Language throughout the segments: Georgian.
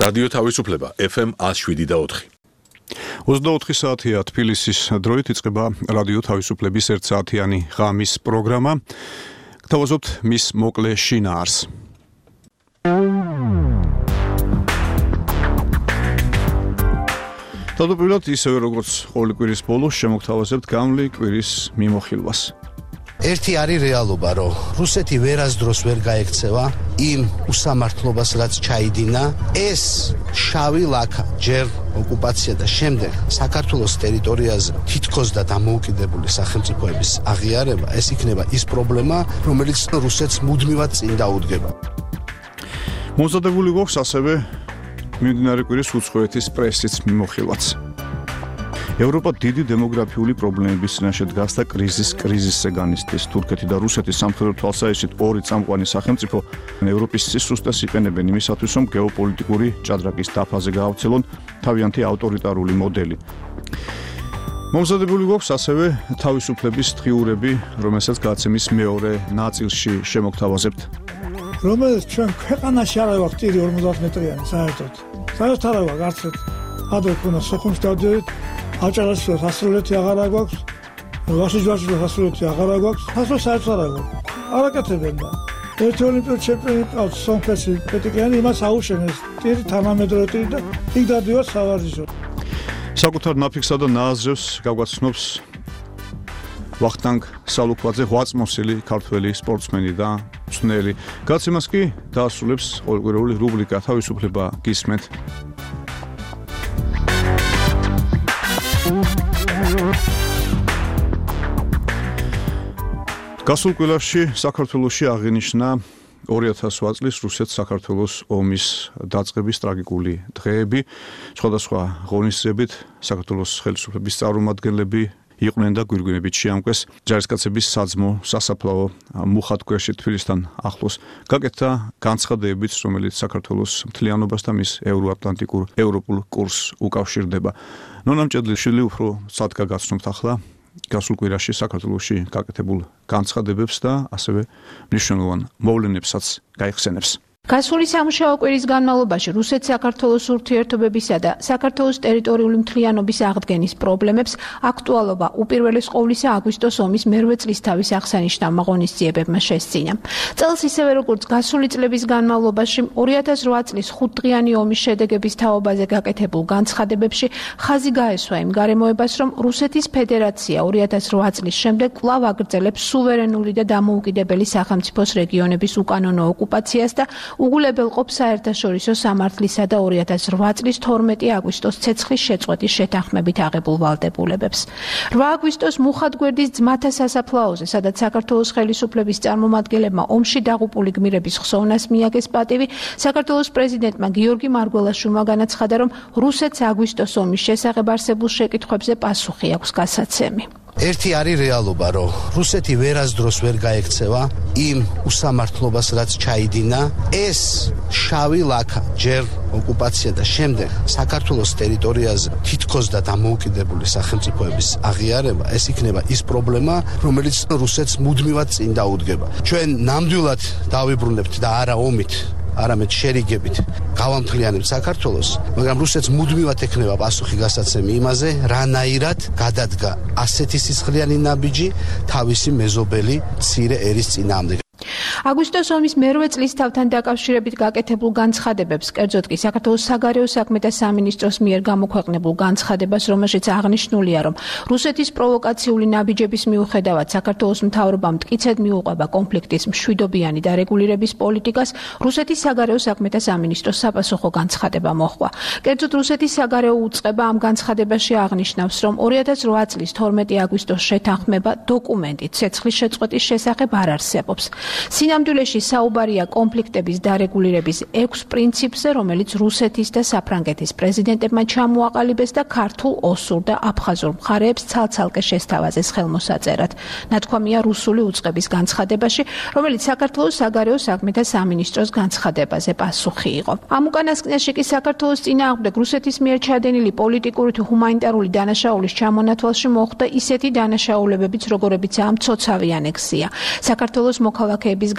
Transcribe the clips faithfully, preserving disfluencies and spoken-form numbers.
რადიო თავისუფლება ეფ ემ one oh seven და four. ოცდაოთხი საათია თბილისის დროით იწყება რადიო თავისუფლების ერთსაათიანი ღამის პროგრამა. გთავაზობთ მის მოკლე შინაარს. თავდაპირველად ისევე როგორც ყოველი კვირის ბოლოს შემოგთავაზებთ გამლი კვირის მიმოხილვას. ერთი არის რეალობა, რომ რუსეთი ვერასდროს ვერ გაექცევა იმ უსამართლობას, რაც ჩაიდინა. ეს შავი ლაქა ჯერ ოკუპაცია და შემდეგ საქართველოს ტერიტორიაზე თითქოს და დამოუკიდებელი სახელმწიფოების აღიარება, ეს იქნება ის პრობლემა, რომელიც რუსეთს მუდმივად წინ დაუდგება. მომზადებული გვაქვს ასევე მიმდინარე კვირის უცხოეთის პრესის მიმოხილვაც. ევროპა დიდი დემოგრაფიული პრობლემების წინაშე დგას და კრიზის კრიზისზე განიცდის. თურქეთი და რუსეთი სამხედრო თვალსაჩინოდ ორი წამყვანი სახელმწიფო ევროპის სისუსტეს იყენებენ იმისათვის, რომ გეოპოლიტიკური ჭადრაკის დაფაზე გაავრცელონ თავიანთი ავტორიტარული მოდელი. მომზადებული გვაქვს ასევე თავისუფლების დღიურები, რომელსაც გაცემის მეორე ნაწილში შემოგთავაზებთ. რომელიც ჩვენ ქვეყანაში არ აქვს ტირი ორმოცდაათ მეტრიანი საერთოდ. საერთოდ არ აქვს არც ერთ. ადრე ქონა სოხუმს დავდივართ, აჭარაში სასრულეთი აღარ აქვს, ვაშიჟვაში სასრულეთი აღარ აქვს, ასე საერთოდ არ აქვს. არაკეთებენ და ერთი ოლიმპიური ჩემპიონი ყავს სომხეთში, პეტიკიანი იმას აუშენეს, ტირი თანამედროვე ტირი და იქ დავდივართ სავარჯიშო. საკუთარ ნაფიქსა და ნააზრევს გაგვაცნობს ვახტანგ სალუქვაძე, ღვაწმოსილი ქართველი სპორტსმენი და მწვრთნელი. გაცემას კი დაასრულებს ყოველკვირეული რუბრიკა თავისუფლება გისმენთ. გასულ კვირაში საქართველოში აღინიშნა ორი ათას ოთხ წლის რუსეთ-საქართველოს ომის დაწყების ტრაგიკული დღეები. სხვადასხვა ღონისძიებით საქართველოს ხელისუფლების წარმომადგენლები იყვნენ და გვირგვინებით შეამკვეს ჯარისკაცების საძმო სასაფლაო მუხათქვეშში თბილისთან ახლოს. გაკეთდა განცხადებებით, რომელიც საქართველოს მთლიანობას და მის ევროატლანტიკურ ევროპულ კურსს უკავშირდება. ნონა მჭედლიშვილი უფრო სადგა გაცნობთ ახლა გასულ კვირაში საქართველოში გაკეთებულ განცხადებებს და ასევე მნიშვნელოვან მოვლენებსაც გაიხსენებს. გასული სამუშაო კვირის განმავლობაში რუსეთ-საქართველოს ურთიერთობებისა და საქართველოს ტერიტორიული მთლიანობის აღდგენის პრობლემებს აქტუალობა უპირველეს ყოვლისა აგვისტოს ომის მერვე წლისთავის აღსანიშნავმა ღონისძიებებმა შესძინა. წელს ისევე როგორც გასული წლების განმავლობაში ორი ათას ოთხ წლის ხუთდღიანი ომის შედეგების თაობაზე გაკეთებულ განცხადებებში ხაზი გაესვა იმ გარემოებას, რომ რუსეთის ფედერაცია ორი ათას ოთხ წლის შემდეგ კვლავ აგრძელებს სუვერენული და დამოუკიდებელი სახელმწიფოს რეგიონების უკანონო ოკუპაციას და უგულებელყოფს საერთაშორისო სამართლისა და ორი ათას ოთხ წლის თორმეტი აგვისტოს ცეცხლის შეწყვეტის შეთანხმებით აღებულ ვალდებულებებს. რვა აგვისტოს მუხათგვერდის ძმათა სასაფლაოზე, სადაც საქართველოს ხელისუფლების წარმომადგენლებმა ომში დაღუპული გმირების ხსოვნას მიაგეს პატივი, საქართველოს პრეზიდენტმა გიორგი მარგველაშვილმა განაცხადა, რომ რუსეთს აგვისტოს ომის შესახებ არსებულ შეკითხვებზე პასუხი აქვს გასაცემი. ერთი არის რეალობა, რომ რუსეთი ვერასდროს ვერ გაექცევა იმ უსამართლობას, რაც ჩაიდინა. ეს შავი ლაქა ჯერ ოკუპაცია და შემდეგ საქართველოს ტერიტორიაზე თითქოს და დამოუკიდებელი სახელმწიფოების აღიარება, ეს იქნება ის პრობლემა, რომელიც რუსეთს მუდმივად წინ დაუდგება. ჩვენ ნამდვილად დავიბრუნებთ და არა ომით, არამედ შერიგებით გავამთლიანებთ საქართველოს, მაგრამ რუსეთს მუდმივად ექნება პასუხი გასაცემი იმაზე, რანაირად გადადგა ასეთი სისხლიანი ნაბიჯი თავისი მეზობელი მცირე ერის წინააღმდეგ. აგვისტოს ომის მერვე წლისთავთან დაკავშირებით გაკეთებულ განცხადებებს, კერძოდ კი საქართველოს საგარეო საქმეთა სამინისტროს მიერ გამოქვეყნებულ განცხადებას, რომელშიც აღნიშნულია, რომ რუსეთის პროვოკაციული ნაბიჯების მიუხედავად საქართველოს მთავრობამ მტკიცედ მიუყვება კონფლიქტის მშვიდობიანი დარეგულირების პოლიტიკას, რუსეთის საგარეო საქმეთა სამინისტროს საპასუხო განცხადება მოჰყვა. კერძოდ რუსეთის საგარეო უწყება ამ განცხადებაში აღნიშნავს, რომ ორი ათას ოთხ წლის თორმეტი აგვისტოს შეთანხმება დოკუმენტით ცეცხლის შეწყვეტის შესახებ არ არსებობს. სინამდვილეში საუბარია კონფლიქტების დარეგულირების ექვს პრინციპზე, რომელიც რუსეთის და საფრანგეთის პრეზიდენტებმა ჩამოაყალიბეს და ქართულ, ოსურ და აფხაზურ მხარეებს ცალ-ცალკე შესთავაზეს ხელმოსაწერად. ნათქვამია რუსული უწყების განცხადებაში, რომელიც საქართველოს საგარეო საქმეთა სამინისტროს განცხადებაზე პასუხი იყო. ამ უკანასკნელში კი საქართველოს წინააღმდეგ რუსეთის მიერ ჩადენილი პოლიტიკური თუ ჰუმანიტარული დანაშაულის ჩამონათვალში მოხდა ისეთი დანაშაულებებიც, როგორებიცაა მცოცავი ანექსია. საქართველოს მოქალაქეების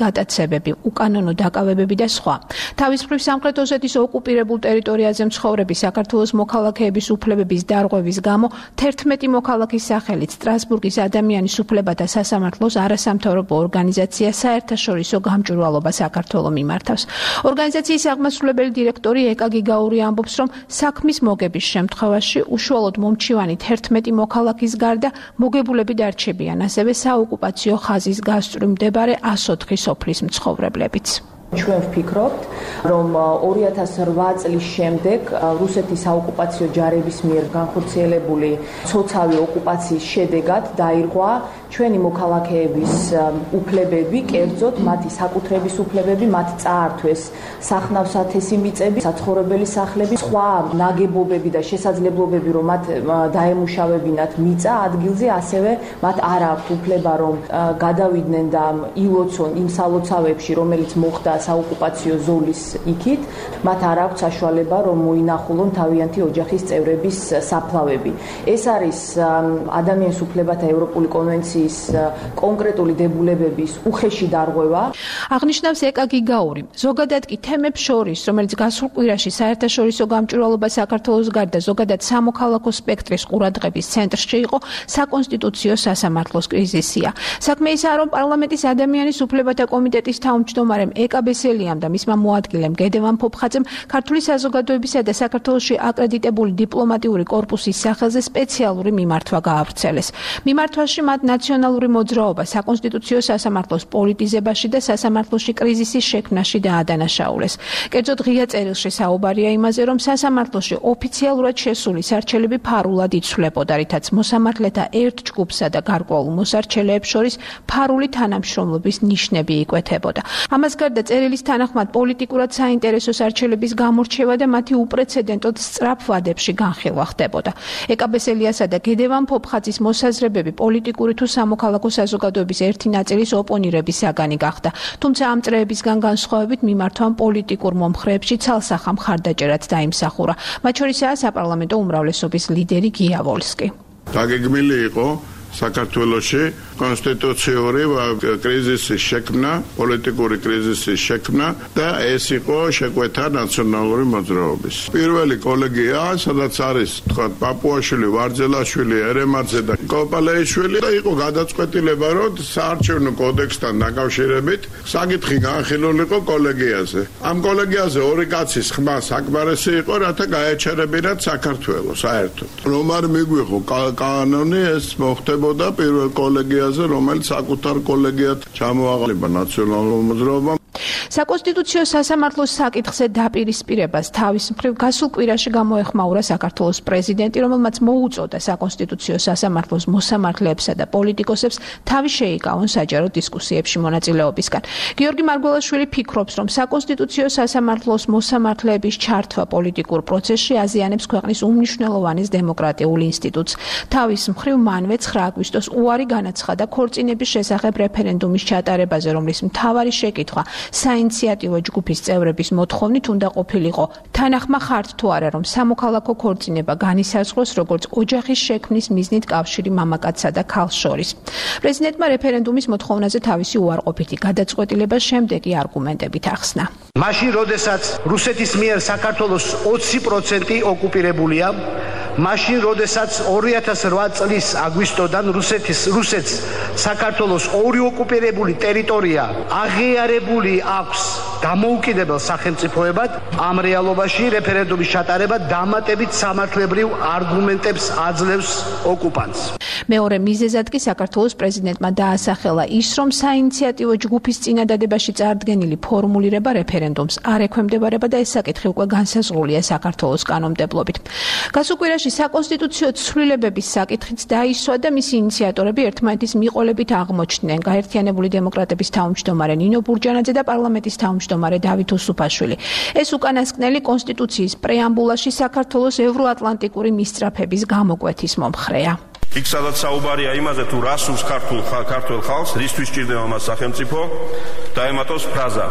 გატაცებები, უკანონო დაკავებები და სხვა. თავის მხრივ სამხრეთ ოსეთის ოკუპირებულ ტერიტორიაზე მცხოვრები საქართველოს მოქალაქეების უფლებების დარღვევის გამო თერთმეტი მოქალაქის სახელით სტრასბურგის ადამიანის უფლებათა სასამართლოს არასამთავრობო ორგანიზაცია საერთაშორისო გამჭვირვალობა საქართველოს მიმართავს. ორგანიზაციის აღმასრულებელი დირექტორი ეკა გიგაური ამბობს, რომ საქმის მოგების შემთხვევაში უშუალოდ მომჩივანი თერთმეტი მოქალაქის გარდა მოგებულები დარჩებიან, ასევე საოკუპაციო ხაზის გასწვრივ მდებარე ას ოთხი სოფლის მცხოვრებლებიც. ჩვენ ვფიქრობთ, რომ ორი ათას რვა წლის შემდეგ რუსეთის საოკუპაციო ჯარების მიერ განხორციელებული ცოცხალი ოკუპაციის შედეგად დაირღვა ჩვენი მოქალაქეების უფლებები, კერძოდ მათი საკუთრების უფლებები, მათ წაართვეს სახნავ-სათესი მიწები, საცხოვრებელი სახლები, სხვა ნაგებობები და შესაძლებლობები, რომ მათ დაემუშავებინათ მიწა ადგილზე, ასევე მათ არ აქვთ უფლება, რომ გადავიდნენ და ილოცონ იმ სალოცავებში, რომელიც მოხდა საოკუპაციო ზოლის იქით, მათ არ აქვთ საშუალება, რომ მოინახულონ თავიანთი ოჯახის წევრების საფლავები. ეს არის ადამიანის უფლებათა ევროპული კონვენციის კონკრეტული დებულებების უხეში დარღვევა. აღნიშნავს ეკა გიგაური. ზოგადად კი თემებს შორის, რომელიც გასულ კვირაში საერთაშორისო გამჭვირვალობა საქართველოს გარდა ზოგადად სამოქალაქო სპექტრის ყურადღების ცენტრში იყო საკონსტიტუციო სასამართლოს კრიზისია. საქმე ისაა, რომ პარლამენტის ადამიანის უფლებათა კომიტეტის თავმჯდომარემ ეკა ბესელიამ და მისმა მოადგილემ გედევან ფოფხაძემ ქართული საზოგადოებისა და საქართველოში აკრედიტებული დიპლომატიური კორპუსის სახელზე სპეციალური მიმართვა გაავრცელეს. მიმართვაში მათ ნაციონალური მოძრაობა საკონსტიტუციო სასამართლოს პოლიტიზებაში და სასამართლოში კრიზისის შექმნაში დაადანაშაულეს. კერძოდ ღია წერილში საუბარია იმაზე, რომ სასამართლოში ოფიციალურად შესული სარჩელები ფარულად იცვლებოდა, რითაც მოსამართლეთა ერთ ჯგუფსა და გარკვეულ მოსარჩელეებს შორის ფარული თანამშრომლობის ნიშნები იკვეთებოდა. ამას გარდა წერილის თანახმად პოლიტიკურად საინტერესო სარჩელების გამორჩევა და მათი უპრეცედენტოდ სწრაფ ვადებში განხილვა ხდებოდა. ეკა ბესელიასა და გედევან ფოფხაძის მოსაზრებები პოლიტიკური თუ სამოქალაქო საზოგადოების ერთი ნაწილის ოპონირების საგანი გახდა. თუმცა ამ წრეებისგან განსხვავებით მიმართვამ პოლიტიკურ მომხრეებში ცალსახა მხარდაჭერაც დაიმსახურა. მათ შორისაა საპარლამენტო უმრავლესობის ლიდერი გია ვოლსკი. დაგეგმილი იყო საქართველოში კონსტიტუციური კრიზისის შექმნა, პოლიტიკური კრიზისის შექმნა და ეს იყო შეკვეთა ნაციონალური მოძრაობის. პირველი კოლეგია, სადაც არის თქვა პაპუაშვილი, ვარძელაშვილი, ერემაძე და კოპალეიშვილი და იყო გადაწყვეტილება, რომ საარჩევნო კოდექსთან დაკავშირებით საკითხი განხილულიყო კოლეგიაზე. ამ კოლეგიაზე ორი კაცის ხმა საკმარისი იყო, რათა გაეჩერებინათ საქართველოს საერთოდ. რომ არ მიგვიღო კანონი, ეს მოხდებოდა პირველ კოლეგიაზე, რომელიც საკუთარ კოლეგიად ჩამოაყალიბა ნაციონალურ მოძრაობამ. საკონსტიტუციო სასამართლოს საკითხზე დაპირისპირებას თავის მხრივ გასულ კვირაში გამოეხმაურა საქართველოს პრეზიდენტი, რომელმაც მოუწოდა საკონსტიტუციო სასამართლოს მოსამართლეებსა და პოლიტიკოსებს თავი შეიკავონ საჯარო დისკუსიებში მონაწილეობისგან. გიორგი მარგველაშვილი ფიქრობს, რომ საკონსტიტუციო სასამართლოს მოსამართლეების ჩართვა პოლიტიკურ პროცესში აზიანებს ქვეყნის უმნიშვნელოვანეს დემოკრატიულ ინსტიტუტს. თავის მხრივ მანვე ცხრა აგვისტოს უარი განაცხადა ქორწინების შესახებ რეფერენდუმის ჩატარებაზე, რომლის მთავარი შეკითხვა საინიციატივო ჯგუფის წევრების მოთხოვნით უნდა ყოფილიყო. თანახმა ხართ თუ არა, რომ სამოქალაქო ქორწინება განისაზღვროს როგორც ოჯახის შექმნის მიზნით კავშირი მამაკაცსა და ქალს შორის. პრეზიდენტმა რეფერენდუმის მოთხოვნაზე თავისი უარყოფითი გადაწყვეტილება შემდეგი არგუმენტებით ახსნა. მაშინ, როდესაც რუსეთის მიერ საქართველოს ოცი პროცენტი ოკუპირებულია, მაშინ, როდესაც ორი ათას რვა წლის აგვისტოდან რუსეთის რუსეთს საქართველოს ორი ოკუპირებული ტერიტორია აღიარებული აქვს დამოუკიდებელ სახელმწიფოებად, ამ რეალობაში რეფერენდუმის ჩატარება დამატებით სამართლებრივ არგუმენტებს აძლევს ოკუპანტს. მეორე მიზეზად კი საქართველოს პრეზიდენტმა დაასახელა ის, რომ საინიციატივო ჯგუფის წინადადებაში წარდგენილი ფორმულირება რეფერენდუმს არ ექვემდებარება და ეს საკითხი უკვე განსაზღვრულია საქართველოს კანონმდებლობით. გასულ კვირაში საკონსტიტუციო ცვლილებების საკითხიც დაისვა და მისი ინიციატორები ერთმანეთის მიყოლებით აღმოჩნდნენ. გაერთიანებული დემოკრატების თავმჯდომარე ნინო ბურჯანაძე და პარლამენტის თავმჯდომარე დავით უსუფაშვილი. ეს უკანასკნელი კონსტიტუციის პრეამბულაში საქართველოს ევროატლანტიკური მისწრაფების გამოკვეთის მომხრეა. იქ სადაც საუბარია იმაზე თუ რა სურს ქართულ ქართველ ხალხს, რისთვის ჭირდება მას სახელმწიფო, დაემატოს ფრაზა.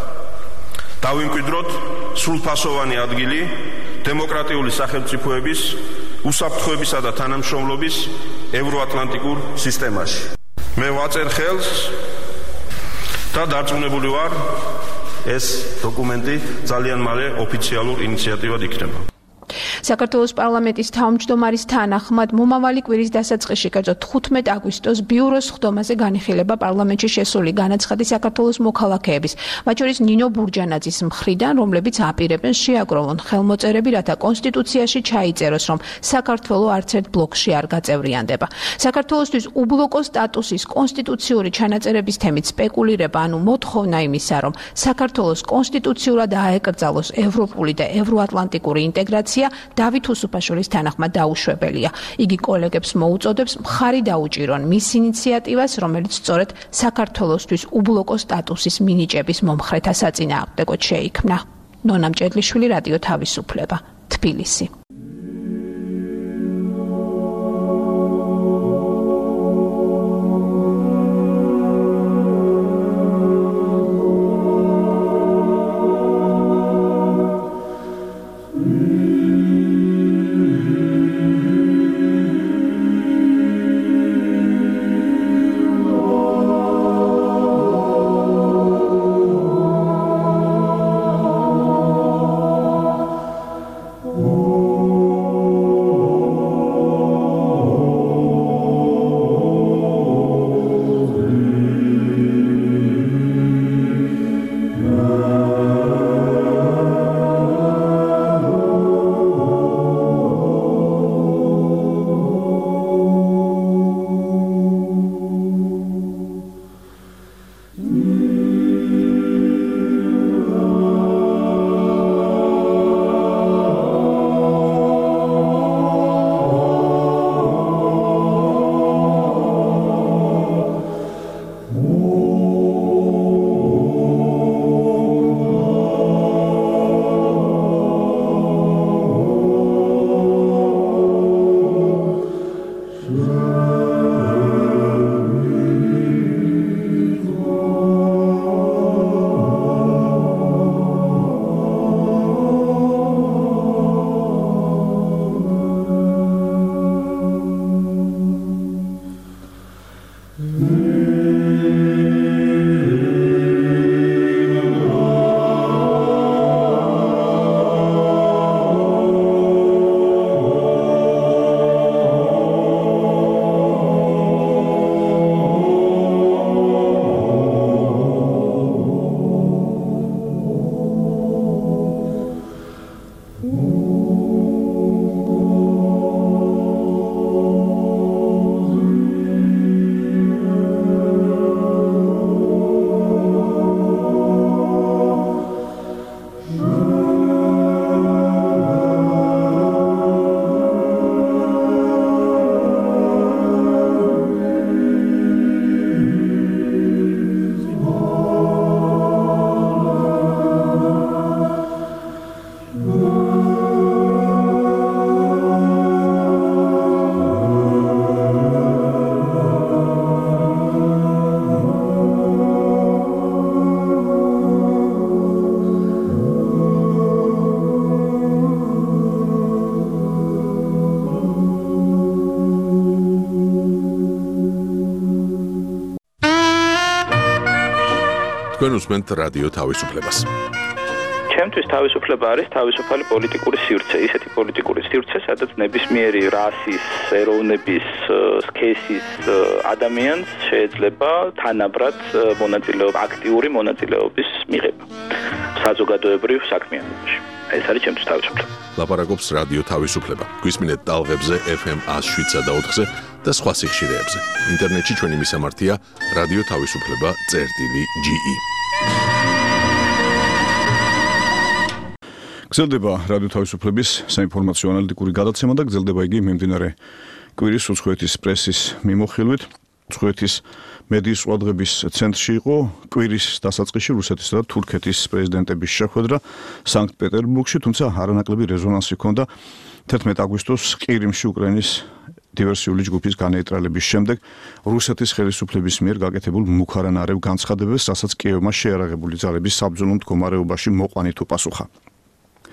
დავიმკვიდროთ სრულფასოვანი ადგილი დემოკრატიული სახელმწიფოების, უსაფრთხოებისა და თანამშრომლობის ევროატლანტიკურ სისტემაში. მე ვაწერ ხელს და დარწმუნებული ვარ, ეს დოკუმენტი ძალიან მალე ოფიციალურ ინიციატივად იქნება. საქართველოს პარლამენტის თავმჯდომარის თანახმად მომავალი კვირის დასაწყისში, კერძოდ თხუთმეტ აგვისტოს ბიუროს ხდომაზე განიხილება პარლამენტში შესული განაცხადი საქართველოს მოქალაქეების, მათ შორის ნინო ბურჯანაძის მხრიდან, რომლებიც აპირებენ შეაგროვონ ხელმოწერები, რათა კონსტიტუციაში ჩაიწეროს, რომ საქართველო არც ერთ ბლოკში არ გაწევრიანდება. საქართველოსთვის უბლოკო სტატუსის კონსტიტუციური ჩანაწერების თემით სპეკულირება, ანუ მოთხოვნა იმისა, რომ საქართველოს კონსტიტუციურად აეკრძალოს ევროპული და ევროატლანტიკური ინტეგრაცია დავით უსუფაშვილის თანახმად დაუშვებელია. იგი კოლეგებს მოუწოდებს მხარი დაუჭირონ მის ინიციატივას, რომელიც სწორედ საქართველოსთვის უბლოკო სტატუსის მინიჭების მომხრეთა საწინააღმდეგოდ შეიქმნა. ნონა მჭედლიშვილი, რადიო თავისუფლება, თბილისი. თქვენ უსმენთ რადიო თავისუფლებას. ჩემთვის თავისუფლება არის თავისუფალი პოლიტიკური სივრცე, ისეთი პოლიტიკური სივრცე, სადაც ნებისმიერი რასის, ეროვნების, სქესის ადამიანს შეიძლება თანაბრად მონაწილეობა, აქტიური მონაწილეობის მიღება საზოგადოებრივ საქმიანობაში. ეს არის ჩემთვის თავისუფლება. ლაპარაკობს რადიო თავისუფლება. გვისმინეთ ტალღებზე ეფ ემ one oh seven point eight-ზე და სხვა სიხშირეებზე. ინტერნეტში ჩვენი მისამართია რადიო თავისუფლება წერტილი ჯი ი. გრძელდება რადიო თავისუფლების საინფორმაციო ანალიტიკური გადაცემა და გრძელდება იგი მიმდინარე კვირის უცხოეთის პრესის მიმოხილვით. უცხოეთის მედიის ყურადღების ცენტრში იყო კვირის დასაწყისში რუსეთისა და თურქეთის პრეზიდენტების შეხვედრა სანქტ-პეტერბურგში, თუმცა არანაკლები რეზონანსი ჰქონდა თერთმეტ აგვისტოს ყირიმში უკრაინის დივერსიული ჯგუფის განეიტრალების შემდეგ რუსეთის ხელისუფლების მიერ გაკეთებულ მუქარანარევ განცხადებებს, რასაც კიევმა შეერაღებული ძალების საბრძოლო მდგომარეობაში მოყვანით უპასუხა.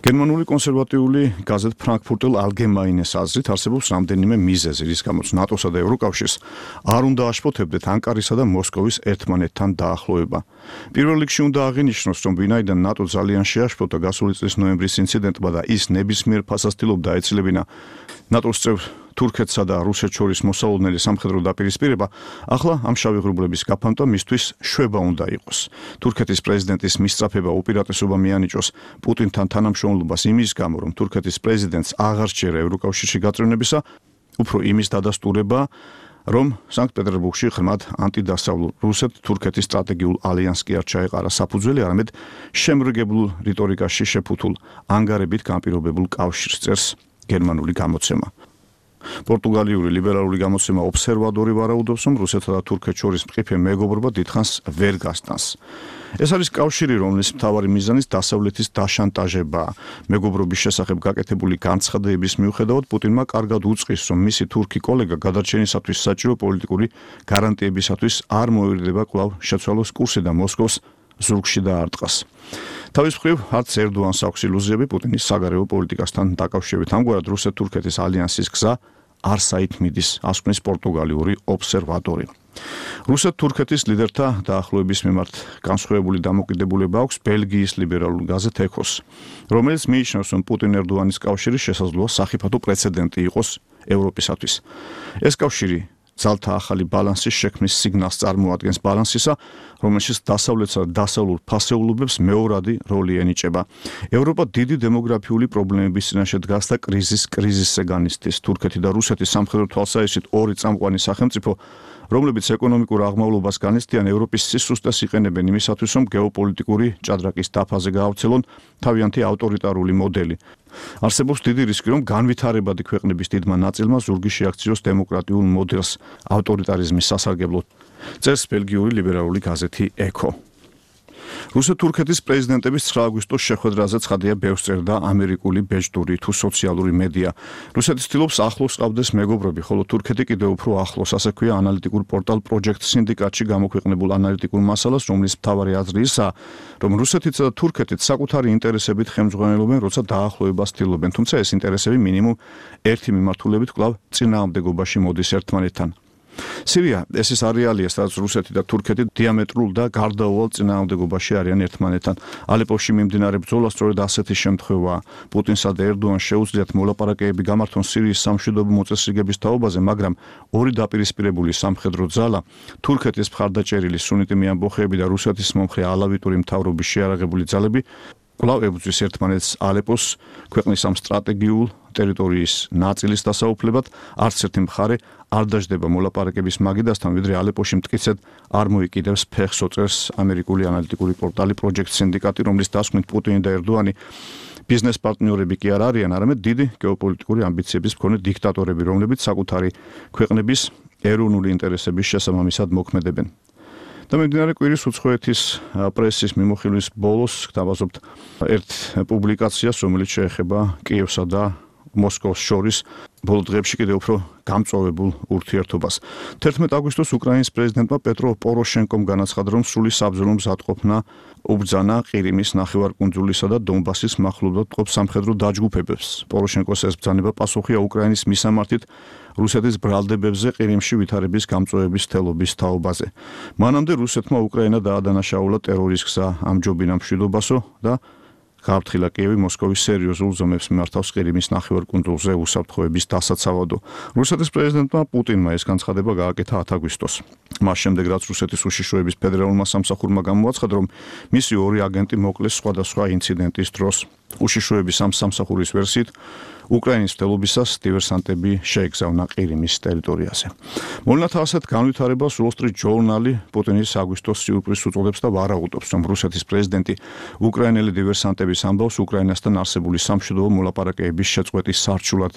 გერმანული კონსერვატიული გაზეთ ფრანკფურტელ ალგემაინეს აზრით არსებობს რამდენიმე მიზეზი, რის გამოც ნატოსა და ევროკავშირს არ უნდა აშფოთებდეთ ანკარისა და მოსკოვის ერთმანეთთან დაახლოება. პირველ რიგში უნდა აღინიშნოს, რომ ვინაიდან ნატო ძალიან შეაშფოთა გასული წლის ნოემბრის ინციდენტმა და ის ნებისმიერ ფასასtildeობდა ეცილებინა ნატოს წევრ თურქეთსა და რუსეთს შორის მოსალოდნელი სამხედრო დაპირისპირება, ახლა ამ შავი ღრუბლების გაფანტვა მისთვის შვება უნდა იყოს. თურქეთის პრეზიდენტის მისწრაფება უპირატესობა მიანიჭოს პუტინთან თანამშრომლობას იმის გამო, რომ თურქეთის პრეზიდენტს აღარ სჯერა ევროკავშირში გაწევნებისა, უფრო იმის დადასტურება, რომ სანქტ-პეტერბურგში ღრმად ანტიდასავლურ რუსეთ-თურქეთის სტრატეგიულ ალიანსს კი არ ჩაეყარა საფუძველი, არამედ შემრგებულ რიტორიკაში შეფუთულ ანგარებით განპირობებულ კავშირს წერს გერმანული გამოცემა. პორტუგალიური ლიბერალური გამოცემა ობსერვატორი ვარაუდობს, რომ რუსეთსა და თურქეთს შორის მყიფე მეგობრობა დიდხანს ვერ გასტანს. ეს არის კავშირი, რომლის მთავარი მიზანიც დასავლეთის დაშანტაჟებაა. მეგობრობის შესახებ გაკეთებული განცხადებების მიუხედავად, პუტინმა კარგად უწყის, რომ მისი თურქი კოლეგა გადარჩენისათვის საჭირო პოლიტიკური გარანტიებისათვის არ მოერდება კვლავ შეცვალოს კურსი და მოსკოვს ზურგში დაარტყას. თავის მხრივ, არც ერდოანს აქვს ილუზიები პუტინის საგარეო პოლიტიკასთან დაკავშირებით. ამგვარად, რუსეთ-თურქეთის ალიანსის გზა არსაით მიდის, ასკვნის პორტუგალიური ობსერვატორი. რუსეთ-თურქეთის ლიდერთა დაახლოების მიმართ განსხვავებული დამოკიდებულება აქვს ბელგიის ლიბერალურ გაზეთ ეკოს, რომელიც მიიჩნევს, რომ პუტინ-ერდოანის კავშირი შესაძლოა სახიფათო პრეცედენტი იყოს ევროპისათვის. ეს კავშირი ძალთა ახალი ბალანსის შექმნის სიგნალს წარმოადგენს, ბალანსისა, რომელშიც დასავლეთსა და დასავლურ ფასეულობებს მეორადი როლი ენიჭება. ევროპა დიდი დემოგრაფიული პრობლემების წინაშე დგას და კრიზის კრიზისზე განიცდის. თურქეთი და რუსეთი სამხედრო თვალსაჩინო ორი წამყვანი სახელმწიფო, რომლებიც ეკონომიკურ აღმავლობას განიცდიან, ევროპის სისუსტეს იყენებენ იმისათვის, რომ გეოპოლიტიკური ჭადრაკის დაფაზე გაავრცელონ თავიანთი ავტორიტარული მოდელი. არსებობს დიდი რისკი, რომ განვითარებადი ქვეყნების დიდმა ნაწილმა ზურგი შეაქციოს დემოკრატიულ მოდელს ავტორიტარიზმის სასარგებლოდ, წერს ბელგიური ლიბერალური გაზეთი ეკო. რუსეთ-თურქეთის პრეზიდენტების ცხრა აგვისტოს შეხვედრაზე ცხადია ბევრს წერდა ამერიკული ბეჭდური თუ სოციალური მედია. რუსეთი ცდილობს ახლოს ყავდეს მეგობრები, ხოლო თურქეთი კიდევ უფრო ახლოს, ასე ქვია ანალიტიკურ პორტალ Project Syndicate-ში გამოქვეყნებულ ანალიტიკურ მასალას, რომლის მთავარი აზრი ისაა, რომ რუსეთიც და თურქეთიც საკუთარი ინტერესებით ხელმძღვანელობენ, როცა დაახლოებას ცდილობენ, თუმცა ეს ინტერესები მინიმუმ ერთი მიმართულებით კვლავ წინააღმდეგობაში მოდის ერთმანეთთან. სირია ეს ის არეალია, სადაც რუსეთი და თურქეთი დიამეტრულ და გარდაუვალ წინააღმდეგობაში არიან ერთმანეთთან. ალეპოში მიმდინარე ბრძოლა სწორედ ასეთი შემთხვევაა. პუტინსა და ერდოანს შეუძლიათ მოლაპარაკებები გამართონ სირიის სამშვიდობო მოწესრიგების თაობაზე, მაგრამ ორი დაპირისპირებული სამხედრო ძალა, თურქეთის მხარდაჭერილი სუნიტი მეამბოხეები და რუსეთის მომხრე ალავიტური მთავრობის შეარაღებული ძალები კვლავ ებრძვის ერთმანეთს ალეპოს ქვეყნის ამ სტრატეგიულ ტერიტორიის ნაწილის დასაუფლებად. არც ერთი მხარე არ დაждდება მოლაპარაკების მაგიდასთან, ვიდრე ალეპოში მტკიცედ არ მოიკიდებს ფეხს, წერს ამერიკული ანალიტიკური პორტალი Project Syndicate, რომლის დასკვნით პუტინი და ერდოანი ბიზნეს პარტნიორები კი არ არიან, არამედ დიდი გეოპოლიტიკური ამბიციების მქონე დიქტატორები, რომლებიც საკუთარი ქვეყნების ეროვნული ინტერესების შესაბამისად მოქმედებენ. და მიმდინარე კვირის უცხოეთის პრესის მიმოხილვის ბოლოს გთავაზობთ ერთ პუბლიკაციას, რომელიც შეეხება კიევსა და მოსკოვს შორის ბოლო დღეებში კიდევ უფრო გამწვავებულ ურთიერთობას. თერთმეტ აგვისტოს უკრაინის პრეზიდენტმა პეტრო პოროშენკომ განაცხადა, რომ სრული საბრძოლო მზადყოფნა უბრძანა ყირიმის ნახევარკუნძულისა და დონბასის მახლობლად მყოფ სამხედრო დაჯგუფებებს. პოროშენკოს ეს ბრძანება პასუხია უკრაინის მისამართით რუსეთის ბრალდებებზე ყირიმში ვითარების გამწვავების თელობის თაობაზე. მანამდე რუსეთმა უკრაინა დაადანაშაულა ტერორის გზა ამჯობინა მშვიდობასო და გააფრთხილა კიევი მოსკოვის სერიოზულ ზომებს მიმართავს ყირიმის ნახევარკუნძულზე უსაფრთხოების დასაცავადო. რუსეთის პრეზიდენტმა პუტინმა ეს განცხადება გააკეთა ათ აგვისტოს. მას შემდეგ, რაც რუსეთის უშიშროების ფედერალურმა სამსახურმა გამოაცხადა, რომ მისი ორი აგენტი მოკლეს სხვადასხვა ინციდენტის დროს. უშიშროების ამ სამსახურის ვერსიით უკრაინის მტელობისას დივერსანტები შეეგზავნა ყირიმის ტერიტორიაზე. მოვლენათა ასეთ განვითარებას Wall Street Journal პუტინის აგვისტოს სიურპრიზს უწოდებს და ვარაუდობს, რომ რუსეთის პრეზიდენტი უკრაინელი დივერსანტების ამბავს უკრაინასთან არსებული სამშვიდობო მოლაპარაკებების შეწყვეტის სარჩულად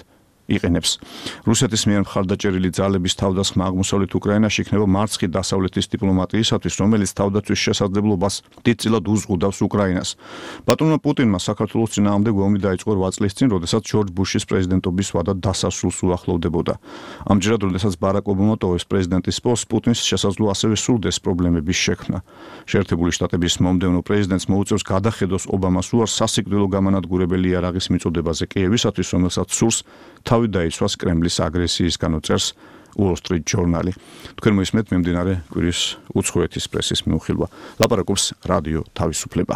იყენებს. რუსეთის მიერ მხარდაჭერილი ძალების თავდასხმა აღმოსავლეთ უკრაინაში იქნება მარცხი დასავლეთის დიპლომატიისათვის, რომელიც თავდაცვის შესაძლებლობას დიდწილად უზღუდავს უკრაინას. ბატონმა პუტინმა საქართველოს წინააღმდეგ ომი დაიწყო რვა წლის წინ, როდესაც ჯორჯ ბუშის პრეზიდენტობის ვადა დასასრულს უახლოვდებოდა. ამჯერად, როდესაც ბარაკ ობამა ტოვებს პრეზიდენტის პოსტს, პუტინს შესაძლოა ასევე სურდეს პრობლემების შექმნა. შეერთებული შტატების მომდევნო პრეზიდენტს მოუწევს გადახედოს ობამას უარს სასიკვდილო გამანადგურებელი იარაღის მიწოდებაზე კიევისათვის, რომელსაც სურს თავი დაიცვას კრემლის აგრესიისგან, წერს Wall Street Journal. თქვენ მოისმენთ მიმდინარე კვირის უცხოეთის პრესის მიუხილვა. ლაპარაკობს რადიო თავისუფლება.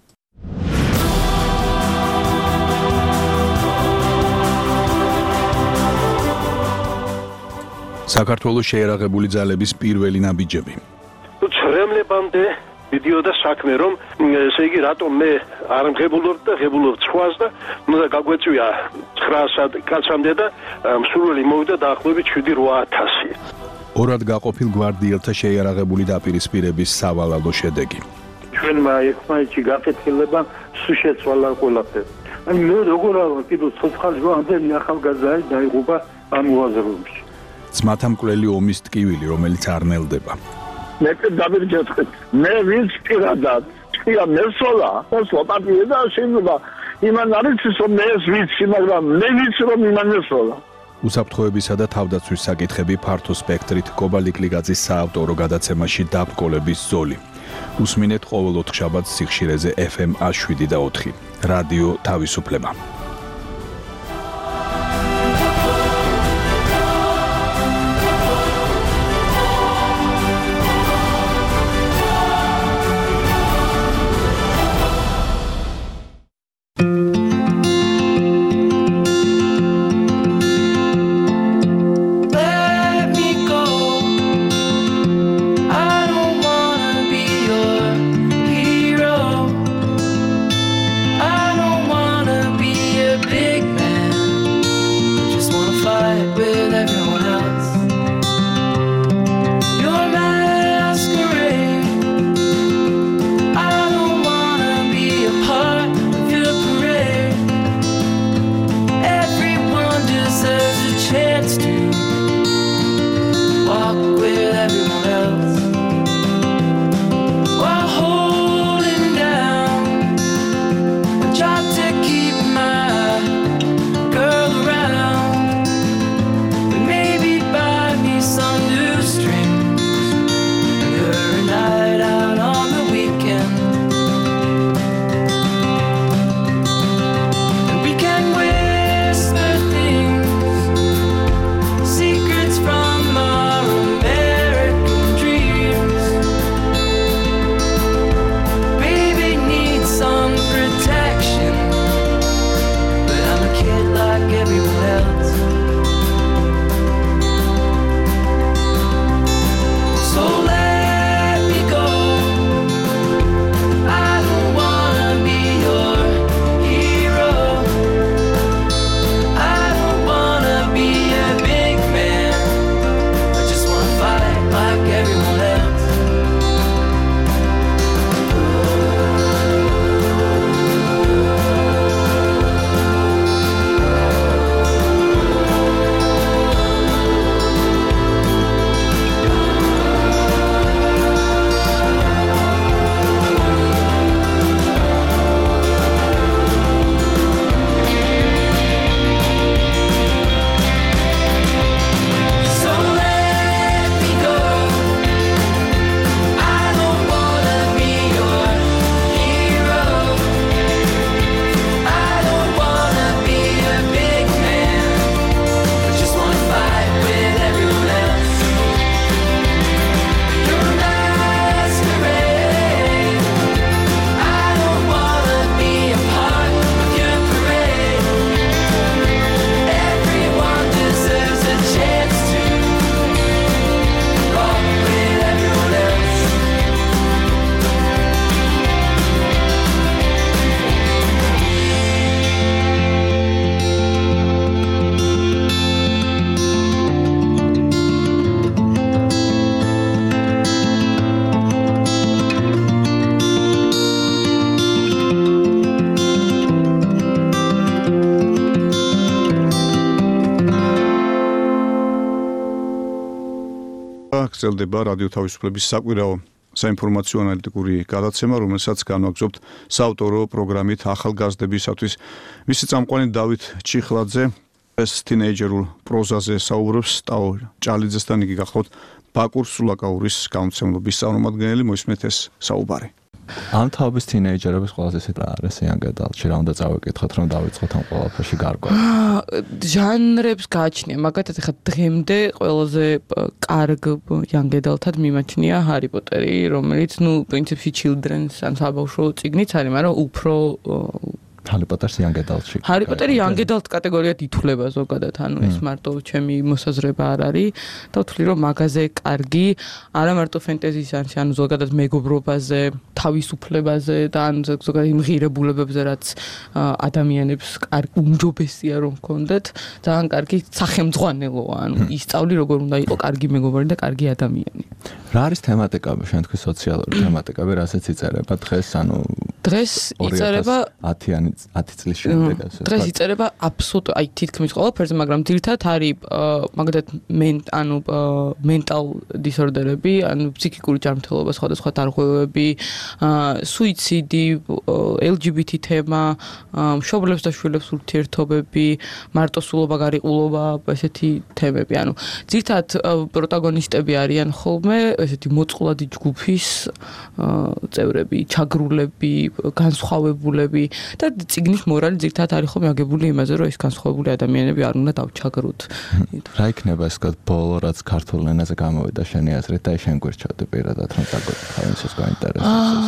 საქართველოს შეერაღებული ძალების პირველი ნაბიჯები. ცრემლებამდე მიდიოდა საქმე, რომ ესე იგი რატომ მე არ მღებულობ და ღებულობ ცხვას და უნდა გაგვეწვია ცხრაასად კაცამდე და მსურველი მოვიდა დაახლოებით შვიდი რვა ათასი. ორად გაყოფილ გვარდიელთა შეიარაღებული დაპირისპირების სავალალო შედეგი. ჩვენმა ერთმანეთში გაკეთილება სულ შეცვალა ყველაფერი. აი მე როგორ არა კიდევ ცოცხალი ამდენი ახალგაზრდა დაიღუპა ამ უაზროებში. ძმათა მკვლელი ომის ტკივილი, რომელიც არ ნელდება. მე დავირჯეთქეთ. მე ვინც პირადად თქვია მესოლა, მოსვლა პარტია და შეიძლება იმან არის რომ მე ეს ვიცი, მაგრამ მე ვიცი რომ იმან მესოლა. უსაფრთხოებისა და თავდაცვის საკითხები ფართო სპექტრით კობალ იკლიგაძის საავტორო გადაცემაში დაბრკოლების ზოლი. უსმინეთ ყოველ ოთხშაბათს სიხშირეზე ეფ ემ შვიდ და ოთხი. რადიო თავისუფლება. Be გაგრძელდება რადიო თავისუფლების საკვირაო საინფორმაციო ანალიტიკური გადაცემა, რომელსაც განვაგრძობთ საავტორო პროგრამით ახალგაზრდებისათვის. მისი წამყვანი დავით ჩიხლაძე ეს თინეიჯერულ პროზაზე საუბრობს ტაო ჭალიძესთან, იგი გახლავთ ბაკურ სულაკაურის გამომცემლობის წარმომადგენელი. მოისმენთ ეს საუბარი. ამ თაობის თინეიჯერების ყველაზე ისეთ არის young adult-ში, რა უნდა წავიკითხოთ, რომ დავიწყოთ ამ ყველაფერში გარკვევა. ჟანრებს გააჩნია, მაგათაც ახლა დღემდე ყველაზე კარგ young adult-ად მიმაჩნია ჰარი პოტერი, რომელიც ნუ პრინციპში children's ან საბავშვო წიგნიც არის, მაგრამ უფრო ჰარი პოტერს young adult-ში. ჰარი პოტერი young adult კატეგორიად ითვლება ზოგადად, ანუ ეს მარტო ჩემი მოსაზრება არ არის და ვთვლი რომ მაგაზე კარგი, არა მარტო ფენტეზის ჟანრში, ანუ ზოგადად მეგობრობაზე, თავისუფლებაზე და ან ზოგადად იმ ღირებულებებზე, რაც ადამიანებს კარგი უმჯობესია რომ ჰქონდეთ, ძალიან კარგი სახელმძღვანელოა, ანუ ისწავლი როგორ უნდა იყოს კარგი მეგობარი და კარგი ადამიანი. რა არის თემატიკები, შენ თქვი სოციალური თემატიკები, რასაც იწერება დღეს, ანუ დღეს იწერება ათი წლის შემდეგ ასე. დღეს იწერება აბსოლუტურად აი თითქმის ყველაფერზე, მაგრამ ძირითადად არის მაგალითად მენტ ანუ mental disorder-ები, ანუ ფსიქიკური ჯანმრთელობა, სხვადასხვა დარღვევები, სუიციდი, ელ ჯი ბი თი თემა, მშობლებს და შვილებს ურთიერთობები, მარტოსულობა, გარიყულობა, ესეთი თემები. ანუ ძირითადად პროტაგონისტები არიან ხოლმე ესეთი მოწყვლადი ჯგუფის წევრები, ჩაგრულები, განსხვავებულები და წიგნის მორალი ძირითადად არის ხოლმე აგებული იმაზე, რომ ეს განსხვავებული ადამიანები არ უნდა დავჩაგროთ. რა იქნება ეს ბოლო რაც ქართულ ენაზე გამოვიდა შენი აზრით და შენ გვერდჩავდი პირადად რომ დაგოთხარ ის გაინტერესებს.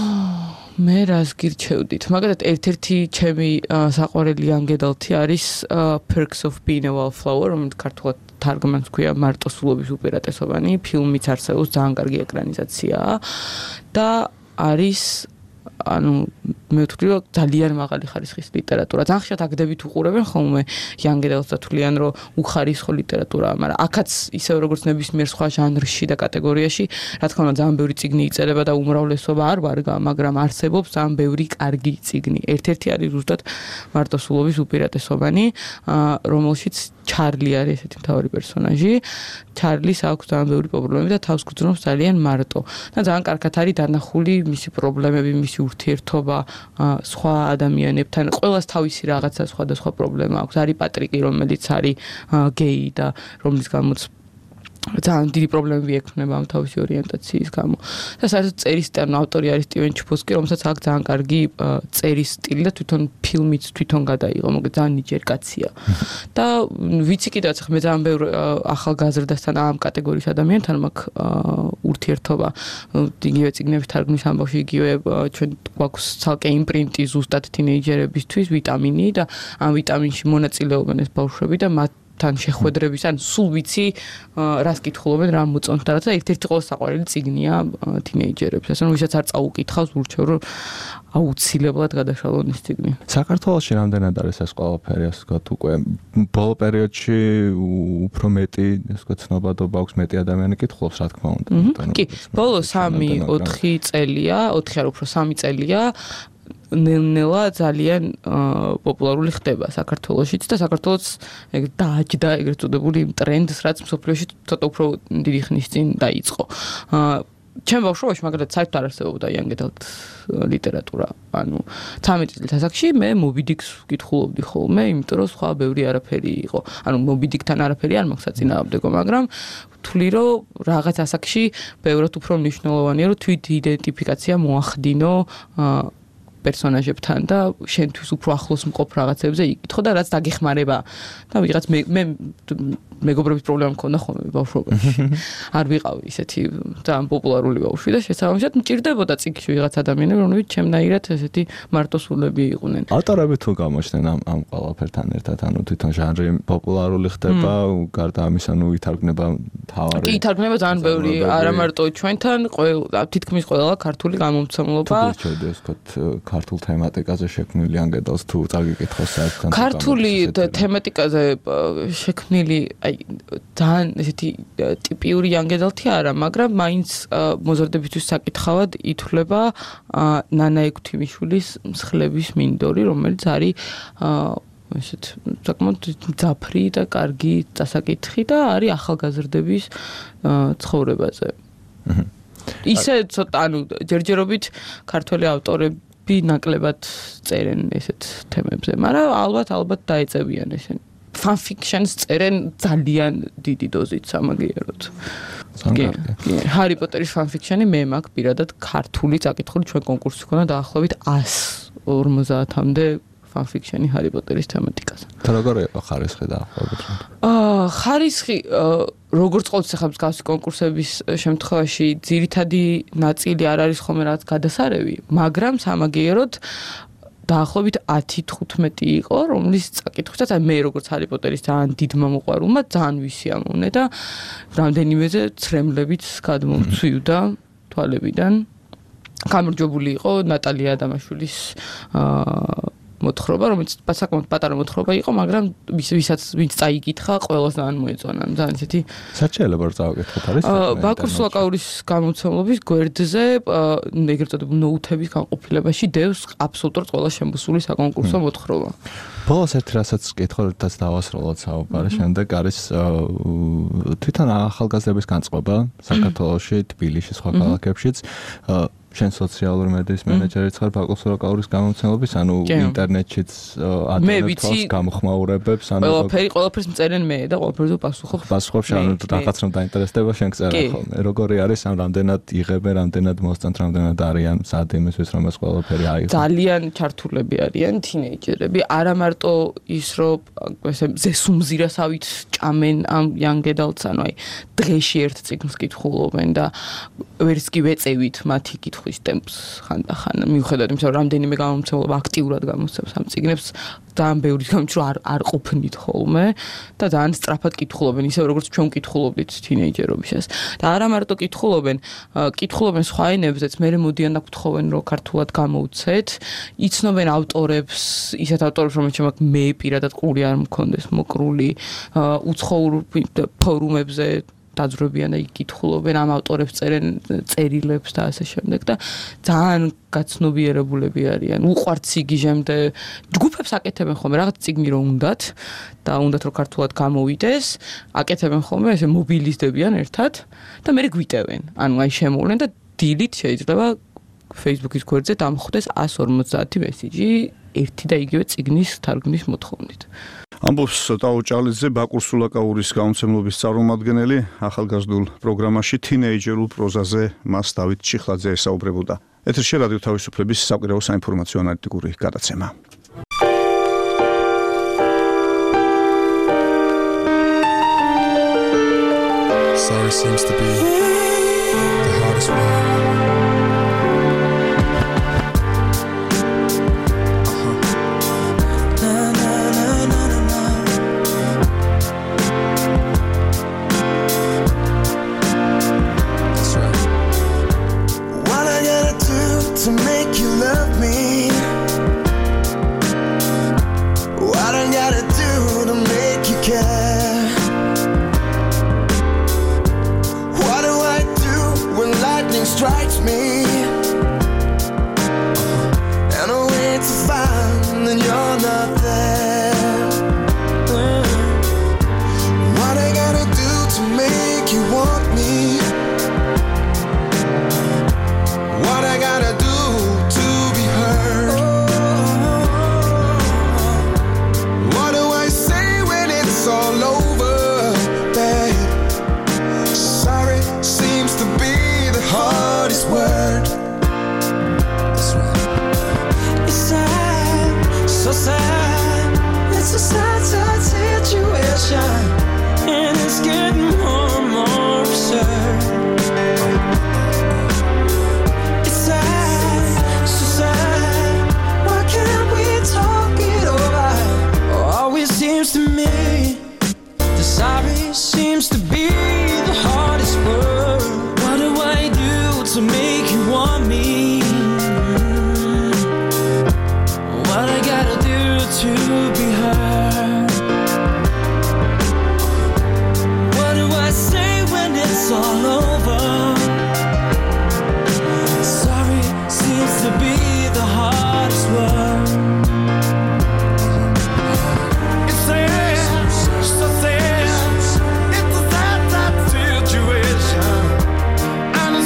მე რას გირჩევდით? მაგალითად ერთ-ერთი ჩემი საყვარელი young adult-ი არის Perks of Being a Wallflower, რომელიც ქართულად თარგმანს ქვია მარტოსულობის უპირატესობანი, ფილმიც არსებობს, ძალიან კარგი ეკრანიზაციაა და არის ანუ მე ვთვლი რომ ძალიან მაღალი ხარისხის ლიტერატურა. ძალიან ხშირად აგდებით უყურებენ ხოლმე young adult-ს და თვლიან რომ უხარისხო ლიტერატურაა, მაგრამ აქაც ისევ როგორც ნებისმიერ სხვა ჟანრში და კატეგორიაში, რა თქმა უნდა ძალიან ბევრი წიგნი იწერება და უმრავლესობა არ ვარგა, მაგრამ არსებობს ძალიან ბევრი კარგი წიგნი. ერთ-ერთი არის ზუსტად მარტოსულობის უპირატესობანი, რომელშიც ჩარლი არის ესეთი მთავარი პერსონაჟი. ჩარლის აქვს ძალიან ბევრი პრობლემები და თავს გრძნობს ძალიან მარტო. და ძალიან კარგად არის დანახული მისი პრობლემები, მისი ურთიერთობა სხვა ადამიანებთან. ყველას თავისი რაღაცა სხვადასხვა პრობლემა აქვს. არის პატრიკი, რომელიც არის გეი და რომლის გამოც ძალიან დიდი პრობლემები ექნება ამ თავისი ორიენტაციის გამო. და საერთოდ წერის სტილი ავტორი არის სტივენ ჩბოსკი, რომელსაც აქვს ძალიან კარგი წერის სტილი და თვითონ ფილმიც თვითონ გადაიღო, მოკლედ ძალიან ნიჭიერი კაცია. და ვიცი კიდევაც მე ძალიან ბევრ ახალგაზრდასთან ამ კატეგორიის ადამიანთან მაქვს ურთიერთობა. იგივე წიგნების თარგმნის ამბავში, იგივე ჩვენ გვაქვს ცალკე იმპრინტი ზუსტად თინეიჯერებისთვის, ვიტამინი და ამ ვიტამინში მონაწილეობენ ეს ბავშვები და მათ თან შეხვედრების, ან სულ ვიცი რას კითხულობენ, რა მოწონთ და რაცა ერთ-ერთი ყოველ საყვარელი წიგნია თინეიჯერებს. ასე რომ ვისაც არ წაუკითხავს, ურჩევ რომ აუცილებლად გადაშალონ ეს წიგნი. საქართველოში რამდენად არის ეს ყველაფერი, ასე ვთქვათ, უკვე ბოლო პერიოდში უფრო მეტი, ასე ვთქვათ, ცნობადობა აქვს, მეტი ადამიანი კითხულობს, რა თქმა უნდა. კი, ბოლო სამი ოთხი წელია, ოთხი არ უფრო სამი წელია ნელ-ნელა ძალიან პოპულარული ხდება საქართველოშიც და საქართველოს ეგ დააჯდა ეგრეთ წოდებული ტრენდს, რაც მსოფლიოში ცოტა უფრო დიდი ხნის წინ დაიწყო. ჩემ ბავშვობაში მაგალითად საერთოდ არ არსებობდა young adult ლიტერატურა. ანუ ცამეტი წლის ასაკში მე Moby Dick-ს ვკითხულობდი ხოლმე, იმიტომ რომ სხვა ბევრი არაფერი იყო. ანუ Moby Dick-თან არაფერი არ მაქვს საწინააღმდეგო, მაგრამ ვთვლი რომ რაღაც ასაკში ბევრად უფრო მნიშვნელოვანია რომ თვით იდენტიფიკაცია მოახდინო პერსონაჟებთან და შენთვის უფრო ახლოს მყოფ რაღაცებზე იკითხო და რაც დაგეხმარება და ვიღაც მე მე მეგობრების პრობლემა მქონდა ხოლმე ბავშვობაში. არ ვიყავი ისეთი ძალიან პოპულარული ბავშვი და შესაბამისად მჭირდებოდა წიგნში ვიღაც ადამიანები, რომლებიც ჩემნაირად ესეთი მარტოსულები იყვნენ. ავტორები თუ გამოჩნდნენ ამ ამ ყველაფერთან ერთად, ანუ თვითონ ჟანრი პოპულარული ხდება, გარდა ამისა, ნუ ითარგმნება თავარი. კი, ითარგმნება ძალიან ბევრი, არა მარტო ჩვენთან, ყველა თითქმის ყველა ქართული გამომცემლობა. თუ შეიძლება ეს ვთქვათ, ქართულ თემატიკაზე შექმნილი young adult-ს თუ წაგიკითხოს საერთოდ. ქართული თემატიკაზე შექმნილი აი ძალიან ესეთი ტიპიური young adult-ი არა, მაგრამ მაინც მოზარდებისთვის საკითხავად ითვლება ნანა ექვთიმიშვილის მსხლების მინდორი, რომელიც არის ესეთ საკმაოდ ძაფრი და კარგი დასაკითხი და არის ახალგაზრდების ცხოვრებაზე. ისე ცოტა ანუ ჯერჯერობით ქართველი ავტორები ნაკლებად წერენ ესეთ თემებზე, მაგრამ ალბათ ალბათ დაეწევიან ესენ. Fan fictions წერენ ძალიან დიდი დოზით სამაგიეროდ. ჰარი პოტერის fan fiction-ი მე მაქვს პირადად ქართული წაკითხული ჩვენ კონკურსი ქონა დაახლოებით one fifty-მდე fan fiction-ი ჰარი პოტერის თემატიკაზე. და როგორ იყო ხარისხი დაახლოებით? აა ხარისხი როგორც ყოველთვის ახლა მსგავსი კონკურსების შემთხვევაში ძირითადი ნაწილი არ არის ხოლმე რაც გადასარევი, მაგრამ სამაგიეროდ დაახლოებით ten fifteen იყო, რომლის წაკითხვისას აი მე როგორც ჰარი პოტერის ძალიან დიდმა მოყვარულმა ძალიან ვისიამოვნე და რამდენიმეზე ცრემლებით გადმომცვიუდა თვალებიდან. გამარჯვებული იყო ნატალია ადამაშვილის აა მოთხრობა, რომელიც საკმაოდ პატარა მოთხრობა იყო, მაგრამ ვისაც ვინც წაიკითხა, ყველას ძალიან მოეწონა. ძალიან ისეთი საჩელება რომ წავიკითხოთ არის? ბაკურ სულაკაურის გამოცემლობის გვერდზე, ეგრეთ წოდებული ნოუთების განყოფილებაში დევს აბსოლუტურად ყველა შემოსული საკონკურსო მოთხრობა. ბოლოს ერთ რასაც კითხულობთ დავასრულოთ საუბარი, შემდეგ არის თვითონ ახალგაზრდების განწყობა საქართველოში, თბილისში, სხვა ქალაქებშიც. შენ სოციალური მედიის მენეჯერიც ხარ ბაკურ სულაკაურის გამომცემლობის, ანუ ინტერნეტშიც ადრეფოს გამოხმაურებებს, ანუ ყველაფერი ყველაფერს მწერენ მე და ყველაფერზე პასუხობ. პასუხობ შენ რაღაც რომ დაინტერესდება შენ წერა ხოლმე. როგორი არის ამ რამდენად იღებენ, რამდენად მოსწონთ, რამდენად არიან სად იმისთვის რომ ეს ყველაფერი აიღო. ძალიან ჩართულები არიან თინეიჯერები, არა მარტო ის რომ ესე ზესუმზირასავით ჭამენ ამ young adults, ანუ აი დღეში ერთ წიგნს კითხულობენ და ვერც კი ვეწევით მათი კითხვა ის ტემპს ხანდახან მიუხედავად იმისა, რომ რამდენიმე გამომცემლობა აქტიურად გამოსცემს ამ წიგნებს, ძალიან ბევრი გამჩრო არ არ ყოფნით ხოლმე და ძალიან სწრაფად კითხულობენ, ისე როგორც ჩვენ კითხულობდით თინეიჯერობისას. და არა მარტო კითხულობენ, კითხულობენ სხვა ენებზეც, მე მოდიან და გთხოვენ, რომ ქართულად გამოუცეთ, იცნობენ ავტორებს, ისეთ ავტორებს, რომელშიც მაგ მე პირადად ყური არ მქონდეს მოკრული, უცხოურ ფორუმებზე დაძრობიან და იკითხულობენ, ამ ავტორებს წერენ წერილებს და ასე შემდეგ და ძალიან გაცნობიერებულები არიან. უყვართ სიგიჟემდე ჯგუფებს აკეთებენ ხოლმე რაღაც წიგნი რომ უნდათ და უნდათ რომ ქართულად გამოვიდეს, აკეთებენ ხოლმე ესე მობილიზდებიან ერთად და მე გვიტევენ. ანუ აი შემოვლენ და დილით შეიძლება Facebook-ის გვერდზე დამხვდეს one forty მესიჯი ერთი და იგივე წიგნის თარგმნის მოთხოვნით. ამბობს ტაო-ჭალიძე, ბაკურ სულაკაურის გამომცემლობის წარმომადგენელი, ახალგაზრდულ პროგრამაში თინეიჯერულ პროზაზე მას დავით ჩიხლაძე ესაუბრებოდა. ეთერში რადიო თავისუფლების საკვირაო საინფორმაციო ანალიტიკური გადაცემა. Sorry seems to be the hardest one. To make you love me, what I gotta do to make you care? What do I do when lightning strikes me? And I wait to find that you're not there. What I gotta do to make you want me? What I gotta do word. That's right. It's sad, so sad. It's a sad, sad situation, and it's getting more and more absurd. It's sad, so sad. Why can't we talk it over? Oh, always seems to me the sorry seems to be the hardest word. What do I do to make you want me? What I gotta do to be heard? What do I say when it's all over? Sorry seems to be the hardest word. It's sad, so sad. It's a sad, sad situation, and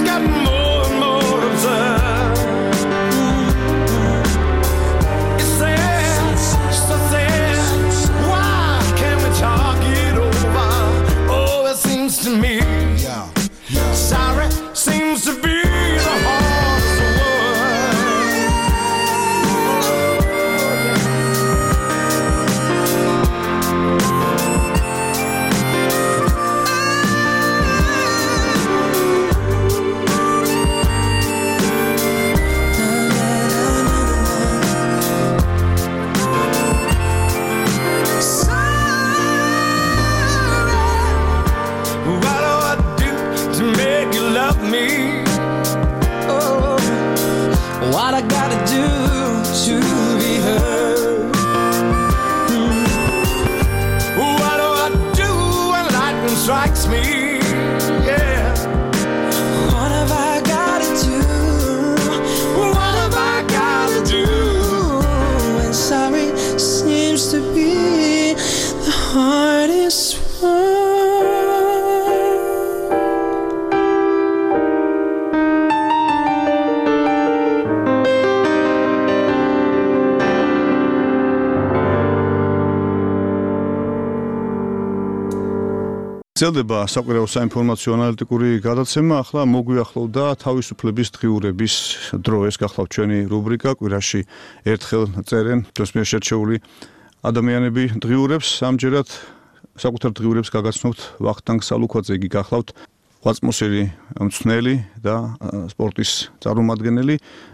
ძლდება საკვირაო საინფორმაციო ანალიტიკური გადაცემა. ახლა მოგვიახლოვდა თავისუფლების დღიურების დრო. ეს გახლავთ ჩვენი რუბრიკა. კვირაში ერთხელ წერენ ჩვენს მიერ შერჩეული ადამიანები დღიურებს. ამჯერად საკუთარ დღიურებს გაგაცნობთ ვახტანგ სალუქვაძე. იგი გახლავთ ღვაწმოსილი მწვრთნელი და სპორტის წარმომადგენელი.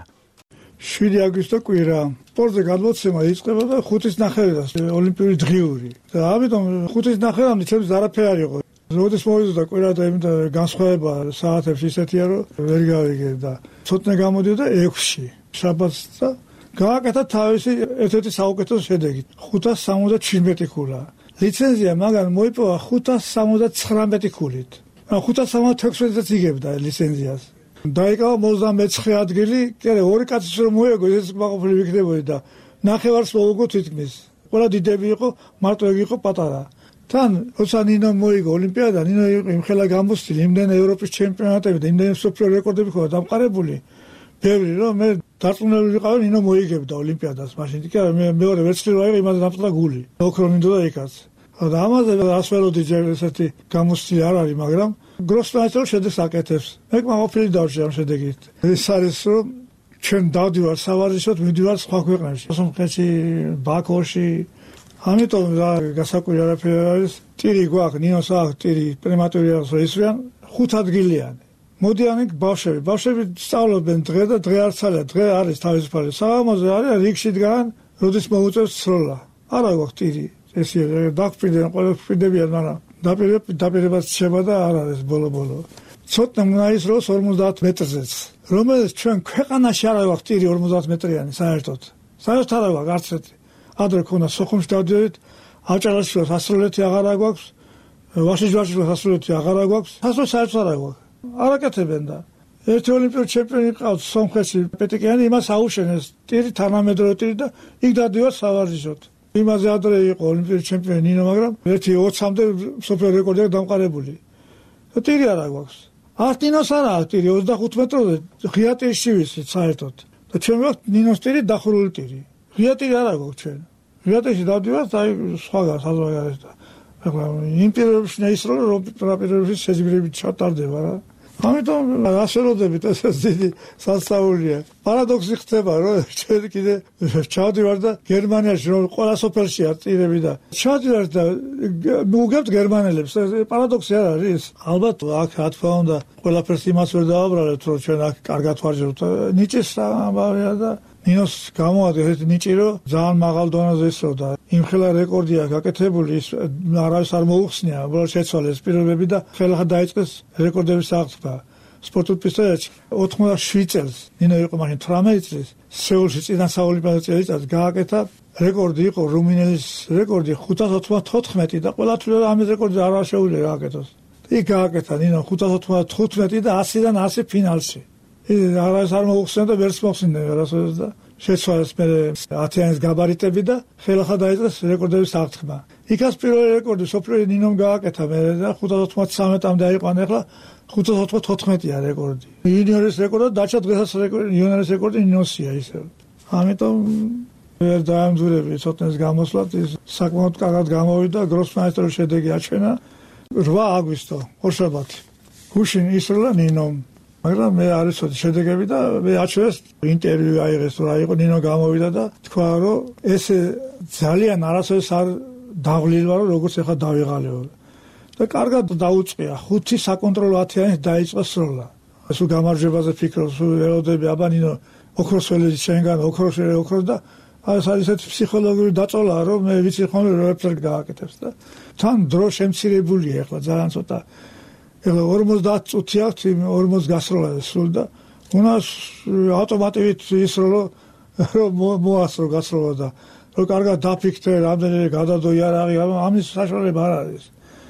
შვიდი აგვისტო კვირა სპორტზე გადმოცემა იწყება და ხუთის ნახევრიდან ოლიმპიური დღიური. და ამიტომ ხუთის ნახევრამდე ჩემს არაფერი არ იყო. როდის მოვიდა კვირა და იმიტომ განსხვავება საათებში ისეთია რომ ვერ გავიგე და ცოტნე გამოდიოდა ექვსში შაბათს და გააკეთა თავისი ერთ-ერთი საუკეთესო შედეგი ხუთას სამოცდაჩვიდმეტი ქულა. ლიცენზია მაგან მოიპოვა ხუთას სამოცდაცხრამეტი ქულით. ხუთას სამოცდათექვსმეტიც იგებდა ლიცენზიას. დაიკავა ოცდამეცხრე ადგილი, კი არა ორი კაცის რომ მოეგო ეს მაყოფილი ვიქნებოდი და ნახევარს მოვუგო თითქმის. ყველა დიდები იყო, მარტო ეგ იყო პატარა. თან როცა ნინო მოიგო ოლიმპიადა, ნინო იყო იმხელა გამოსტილი, იმდენ ევროპის ჩემპიონატები და იმდენ მსოფლიო რეკორდები ხო დამყარებული. ბევრი რომ მე დარწმუნებული ვიყავი ნინო მოიგებდა ოლიმპიადას მაშინ. კი არა მე მეორე ვერცხლი რა იყო იმაზე დამწყდა გული. ოქრო მინდოდა იქაც. და ამაზე ასველოდი ჯერ ესეთი გამოსტილი არ არის, მაგრამ გროსმაისტერ შედეგს აკეთებს. მე მაყოფილი დავშე ამ შედეგით. ეს არის რომ ჩვენ დავდივარ სავარჯიშოდ, მივდივარ სხვა ქვეყნებში. სომხეთში, ბაქოში. ამიტომ რა გასაკვირი არაფერი არის. ტირი გვაქვს, ნინოს აქვს ტირი, პრემატური აქვს რომ ისვიან ხუთ ადგილიანი. მოდიან იქ ბავშვები. ბავშვები სწავლობენ დღე და დღე არ ცალია, დღე არის თავისუფალი. საღამოზე არის რიგში დგან, როდის მოუწევს სროლა. არა გვაქვს ტირი. ესე დაგფრინდნენ ყველა ფრინდებიან, მაგრამ დაპირებაც შეება და არ არის ბოლო-ბოლო. ცოტა მაისროს ორმოცდაათ მეტრზეც. რომელიც ჩვენ ქვეყანაში არ აქვს ტირი ორმოცდაათ მეტრიანი საერთოდ. საერთოდ არ აქვს არც ერთი. ადრე ქონა სოხუმში დავდივართ, აჭარაში სასროლეთი აღარ აქვს, ვაშიჯვარში სასროლეთი აღარ აქვს, სასროლეთი საერთოდ არ აქვს. არ აკეთებენ და ერთი ოლიმპიური ჩემპიონი ყავს სომხეთში პეტიკიანი, იმას აუშენეს ტირი თანამედროვე ტირი და იქ დავდივართ სავარჯიშოდ. იმაზე ადრე იყო ოლიმპიური ჩემპიონი ნინო, მაგრამ ერთი ოცამდე მსოფლიო რეკორდია დამყარებული. და ტირი არ აქვს. არც ნინოს არ აქვს ტირი ოცდახუთ მეტროზე, ღია ტირში ვიცით საერთოდ. და ჩვენ ვაქვს ნინოს ტირი დახურული ტირი. ღია ტირი არ აქვს ჩვენ. ღია ტირში დავდივართ, აი სხვაგან საზღვარგარეთ და ახლა იმ პირობებში ნაისრო რომ პირობებში შეჯიბრებით ჩატარდება რა. ამიტომ ასველოდებით ეს დიდი სასწაულია. პარადოქსი ხდება რომ ჩვენ კიდე ჩავდივარ და გერმანიაში რომ ყველა სოფელშია ტირები და ჩავდივარ და მოგებთ გერმანელებს. პარადოქსი არ არის? ალბათ აქ რა თქმა უნდა ყველაფერს იმას ვერ დავაბრალებთ რომ ჩვენ აქ კარგად ვარჯიშობთ. ნიჭის ამბავია და ნინოს გამოადგეს ეს ნიჭი რომ ძალიან მაღალ დონეზე ისრო და იმხელა რეკორდია გაკეთებული, ის არავის არ მოუხსნია, უბრალოდ შეცვალეს პირობები და ხელახლა დაიწყეს რეკორდების აღწვა. სპორტულ პისტოლეტში ოთხმოცდაშვიდ წელს, ნინო იყო მაშინ თვრამეტი წლის, სეულში წინა საოლიმპიადო წელიწადს გააკეთა რეკორდი იყო რუმინელის რეკორდი ხუთას ოცდათოთხმეტი და ყველა თვლა ამის რეკორდი არ შეუძლია გააკეთოს. იქ გააკეთა ნინო ხუთას ოცდათხუთმეტი და ასიდან ასი ფინალში. ის არავის არ მოუხსნა და ვერც მოხსნიდნენ ვერასოდეს და შეცვალეს მე ათიანის გაბარიტები და ხელახლა დაიწყეს რეკორდების აღწვა. იქაც პირველი რეკორდი სოფლიო ნინომ გააკეთა მე და ხუთას ოცდათვრამეტამდე აიყვანა, ახლა ხუთას ოცდათოთხმეტია რეკორდი. იუნიორის რეკორდი დაჩა დღესაც რეკორდი იუნიორის რეკორდი ნინოსია ისე. ამიტომ ვერ დაამძვრები ცოტნეს გამოსვლად ის საკმაოდ კარგად გამოვიდა, გროსმაისტერის შედეგი აჩვენა რვა აგვისტო ორშაბათი. გუშინ ისროლა ნინომ მაგრამ მე არ ვიცოდი შედეგები და მე აჩვენეს ინტერვიუ აიღეს რა იყო ნინო გამოვიდა და თქვა რომ ეს ძალიან არასოდეს არ დავლილვა რომ როგორც ახლა დავიღალიო და კარგად დაუწყია ხუთი საკონტროლო ათიანით დაიწყო სროლა. ეს გამარჯვებაზე ფიქრობს ელოდები აბა ნინო ოქროს ველები შენგან ოქროს ოქროს და ეს არის ეს ფსიქოლოგიური დაწოლა რომ მე ვიცი ხოლმე რომ ერთად გააკეთებს და თან დრო შემცირებულია ახლა ძალიან ცოტა ეხლა ორმოცდაათ წუთი აქვს ორმოცდ გასროლა სულ და უნას ავტომატივით ისროლო რომ მოასრო გასროლა და რომ კარგად დაფიქრე რამდენი გადადო იარაღი ამის საშუალება არ არის.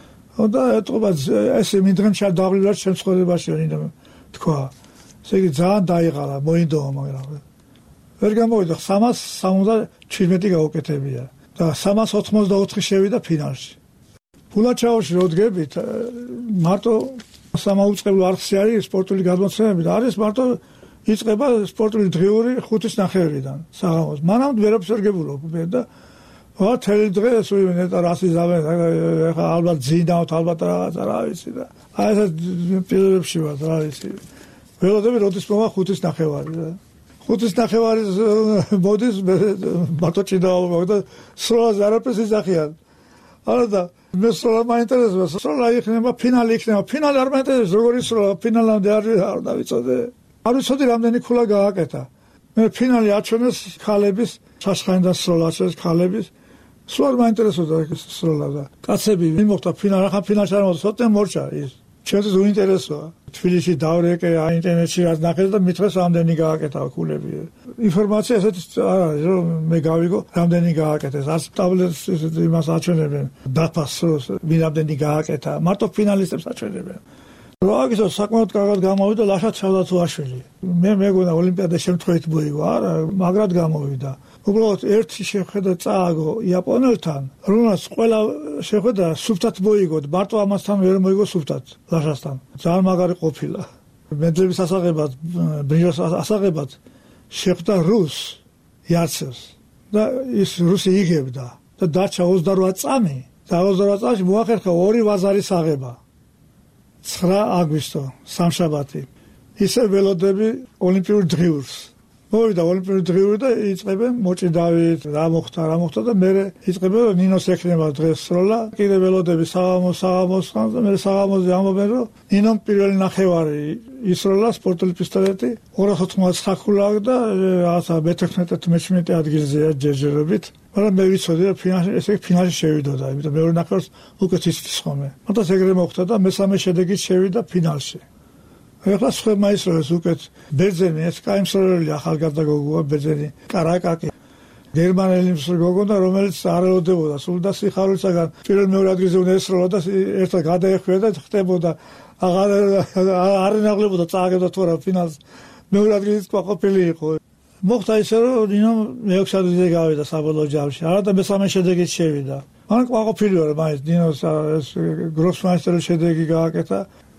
და ეთყობა ესე მინდღემ შედავლილად შემსხვერებაში ნინო თქვა. ესე იგი ძალიან დაიღალა მოინდომა მაგრამ ვერ გამოვიდა სამას სამოცდაჩვიდმეტი გაუკეთებია და სამას ოცდაოთხი შევიდა ფინალში. ფულაჩაოში რო დგებით მარტო სამაუწყებლო არხი არის სპორტული გადმოცემები და არის მარტო იწყება სპორტული დღიური ხუთის ნახევრიდან საღამოს. მანამდე ვერაფერს ვერ გებულობ და ვა თელი დღე სულ ნეტა რასიზავენ ხა ალბათ ძინავთ ალბათ რაღაცა რა ვიცი და აი ეს პირებში ვარ რა ვიცი ველოდები როდის მოვა ხუთის ნახევარი და ხუთის ნახევარი მოდის მარტო ჭიდაობა და სროლას არაფერს ისახიან არა და მე სროლა მაინტერესებს სროლა იქნება ფინალი იქნება ფინალი არ მაინტერესებს როგორი სროლა ფინალამდე არ არ დავიცოდე არ ვიცოდი რამდენი ქულა გააკეთა მე ფინალი აჩვენეს ქალების ჩაშხაინდა სროლა აჩვენეს ქალების სულ არ მაინტერესებდა ეს სროლა და კაცები მიმოხდა ფინალი ახლა ფინალში არ მოხდა სოტენ მორჩა ის ჩემთვის უინტერესოა თბილისში დავრეკე ინტერნეტში რაც ნახეთ და მითხრეს რამდენი გააკეთა ქულები ინფორმაცია ესეთი არ არის რომ მე გავიგო რამდენი გააკეთეს არც ტაბლეტს იმას აჩვენებენ დაფას ვინ რამდენი გააკეთა მარტო ფინალისტებს აჩვენებენ როაგისო საკმაოდ კარგად გამოვიდა ლაშა ჩავდათუაშვილი მე მეგონა ოლიმპიადა შემთხვევით მოიგო არა მაგრად გამოვიდა უბრალოდ ერთი შეხედა წააგო იაპონელთან რომელსაც ყველა შეხედა სუფთად მოიგოთ მარტო ამასთან ვერ მოიგო სუფთად ლაშასთან ძალიან მაგარი ყოფილა მედლების ასაღებად ბრინჯაოს ასაღებად შეხვდა რუს იარცევს და ის რუსი იგებდა და დარჩა ოცდარვა წამი და ოცდარვა წამში მოახერხა ორი ვაზარის აღება ცხრა აგვისტო სამშაბათი ისე ველოდები ოლიმპიურ დღიურს მოვიდა ოლიმპიური დღიური და იწყებენ მოჭიდავით რა მოხდა რა მოხდა და მე იწყებენ ნინოს ექნება დღეს სროლა კიდე ველოდები საღამოს საღამოს და მე საღამოზე ამობენ რომ ნინომ პირველი ნახევარი ისროლა სპორტული პისტოლეტი ორას ოცდაოთხ ქულა და რაღაცა მეთექვსმეტე მეჩვიდმეტე ადგილზეა ჯერჯერობით მაგრამ მე ვიცოდი რომ ფინალში ესე ფინალში შევიდოდა იმიტომ მეორე ნახევარს უკეთ ისწრის ხოლმე მაგრამ ეგრე მოხდა და მესამე შედეგით შევიდა ფინალში ეხლა სხვა ისროლის უკეთ ბერძენი ეს კაიმსროლელი ახალგაზრდა გოგოა ბერძენი კარაკაკი გერმანელი მსრგოგო და რომელიც არ ელოდებოდა სულ და სიხარულისაგან პირველ მეორე ადგილზე უნდა ესროლა და ერთად გადაეხვია და ხტებოდა აღარ არ ენაღლებოდა წააგებდა თუ რა ფინალს მეორე ადგილით ყოფილი იყო მოხდა ისე რომ ნინო მეექვსე ადგილზე გავიდა საბოლოო ჯამში არა და მესამე შედეგით შევიდა მან ყოფილი ვარ მაინც ნინოს ეს გროსმაისტერის შედეგი გააკეთა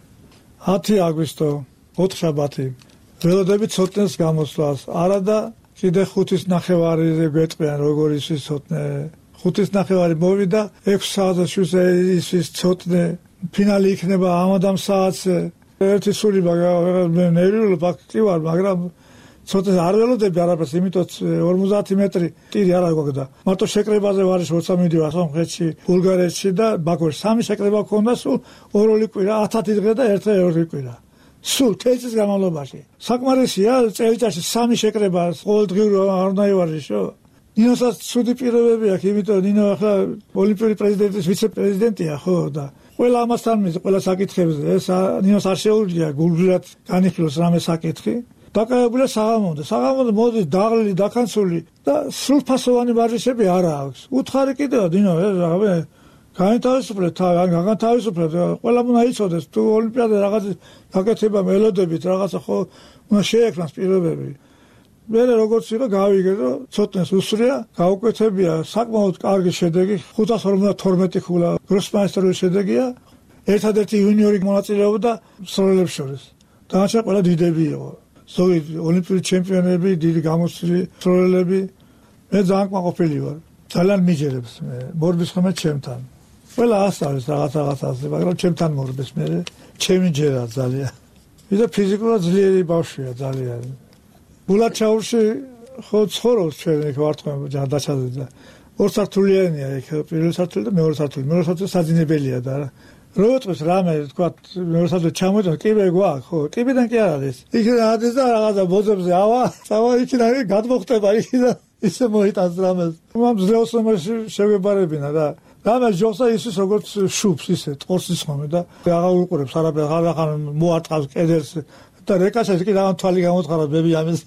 ათი აგვისტო ოთხშაბათი ველოდები ცოტნეს გამოსვლას არა და კიდე ხუთის ნახევარიზე გვეტყვიან როგორ ის ცოტნე ხუთის ნახევარი მოვიდა ექვსი საათზე ის ცოტნე ფინალი იქნება ამადამ საათზე ერთი სული მე ნერვიულობ აქ ვარ მაგრამ ცოტნე არ ველოდები არაფერს იმიტომ ორმოცდაათი მეტრი ტირი არ აგვაქვს და მარტო შეკრებაზე ვარ როცა მიდივარ სომხეთში ბულგარეთში და ბაქოში სამი შეკრება ქონდა სულ ორ-ორი კვირა ათათი დღე და ერთ-ერთი კვირა სულ თეცის განმავლობაში საკმარისია წელიწადში სამი შეკრება ყოველდღიურ არ უნდა ივარჯიშო ნინოსაც ცუდი პირობები აქვს იმიტომ ნინო ახლა ოლიმპიური პრეზიდენტის ვიცე-პრეზიდენტია ხო და ყველა ამასთან მის ყველა საკითხებზე ეს ნინოს არ შეუძლია გულგრილად განიხილოს რამე საკითხი დაკავებულია საღამომდე საღამომდე მოდის დაღლილი დაქანცული და სრულფასოვანი ვარჯიშები არ აქვს უთხარი კიდეა დინო ეს რაღაცა გაინტერესებდა თან განთავისუფლდა ყველა უნდა იცოდეს თუ ოლიმპიადაზე რაღაც გაკეთება მელოდებით რაღაცა ხო უნდა შეექმნას პირობები მე როგორც იყო გავიგე რომ ცოტნეს უსრია გაუკვეთებია საკმაოდ კარგი შედეგი ხუთას ორმოცდათორმეტი ქულა გროსმაისტერის შედეგია ერთადერთი იუნიორი მონაწილეობდა სროლელებს შორის დანარჩენი ყველა დიდები იყო ზოგი ოლიმპიური ჩემპიონები, დიდი გამოსვლილი სროლელები. მე ძალიან კმაყოფილი ვარ. ძალიან მიჯერებს მე. მორბის ხომ ჩემთან. ყველა ასწავლის რაღაც რაღაცაზე, მაგრამ ჩემთან მორბის მე. ჩემი ჯერა ძალიან. ვიდა ფიზიკურად ძლიერი ბავშვია ძალიან. ბულაჩაურში ხო ცხოვრობს ჩვენ იქ ვარტყმ ჯანდაჩაზე და ორ სართულიანია იქ პირველი სართული და მეორე სართული. მეორე სართული საძინებელია და რა. როიტყვის რამე თქვა მეორე სართული ჩამოიტანო კიბე გვაქვს ხო კიბიდან კი არ არის იქ ადის და რაღაცა ბოძებზე ავა სავა იქიდან გადმოხტება იქიდან ისე მოიტანს რამეს მამ ზრეოსმოში შევებარებინა და რამე ჯოსა ისის როგორც შუბს ისე ტყორს ისხომე და აღარ უყურებს არაფერს აღარ მოარტყავს კედელს და რეკაშა კი რაღაც თვალი გამოთხარა ბები ამის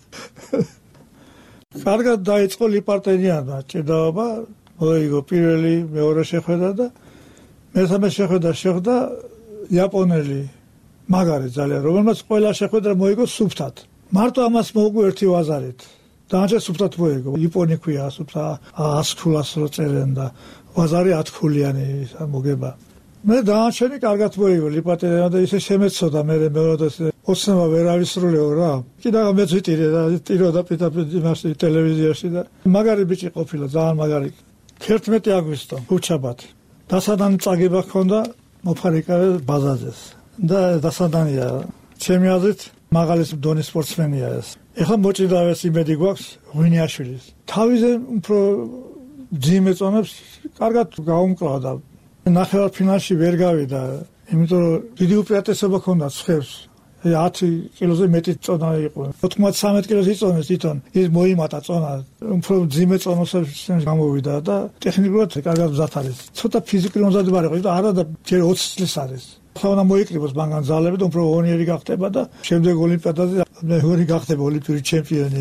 კარგად დაიწყო ლიპარტენიანმა ჭიდაობა მოიგო პირველი მეორე შეხვედრა და მესამე შეხვედრა შეხვდა იაპონელი მაგარი ძალიან რომელმაც ყველა შეხვედრა მოიგო სუფთად მარტო ამას მოუგო ერთი ვაზარით დაანჩა სუფთად მოიგო იაპონი ქვია სუფთა ას ქულას რო წერენ და ვაზარი ათ ქულიანი მოგება მე დაანჩენი კარგად მოიგო ლიპატენა და ისე შემეცოდა მე მეოდეს ოცნება ვერ ავისრულეო რა კიდე მეც ვიტირე და ტიროდა პიტაპიტ იმაში ტელევიზიაში და მაგარი ბიჭი ყოფილა ძალიან მაგარი თერთმეტი აგვისტო უჩაბათი. დასადანი წაგება ჰქონდა მოფარიკავე ბაზაზეს და დასადანია ჩემი აზრით მაღალი დონის სპორტსმენია ეს. ეხლა მოჭიდავეს იმედი გვაქვს ღვინიაშვილის. თავიზე უფრო ძიმე წონებს კარგად გაუმკლავდა. ნახევარფინალში ვერ გავიდა, იმიტომ რომ დიდი უპირატესობა ჰქონდა ცხებს. ათი კილოზე მეტი წონა იყო. ოთხმოცდამეტ კილოზე იწონეს თვითონ. ის მოიმატა წონა. უფრო ძიმე წონოსებს გამოვიდა და ტექნიკურად კარგად მზად არის. ცოტა ფიზიკური მომზადება იყო, იმიტომ არა და ჯერ ოცი წლის არის. ხა უნდა მოიკრიბოს მაგან ძალები და უფრო ონიერი გახდება და შემდეგ ოლიმპიადაზე მეორე გახდება ოლიმპიური ჩემპიონი.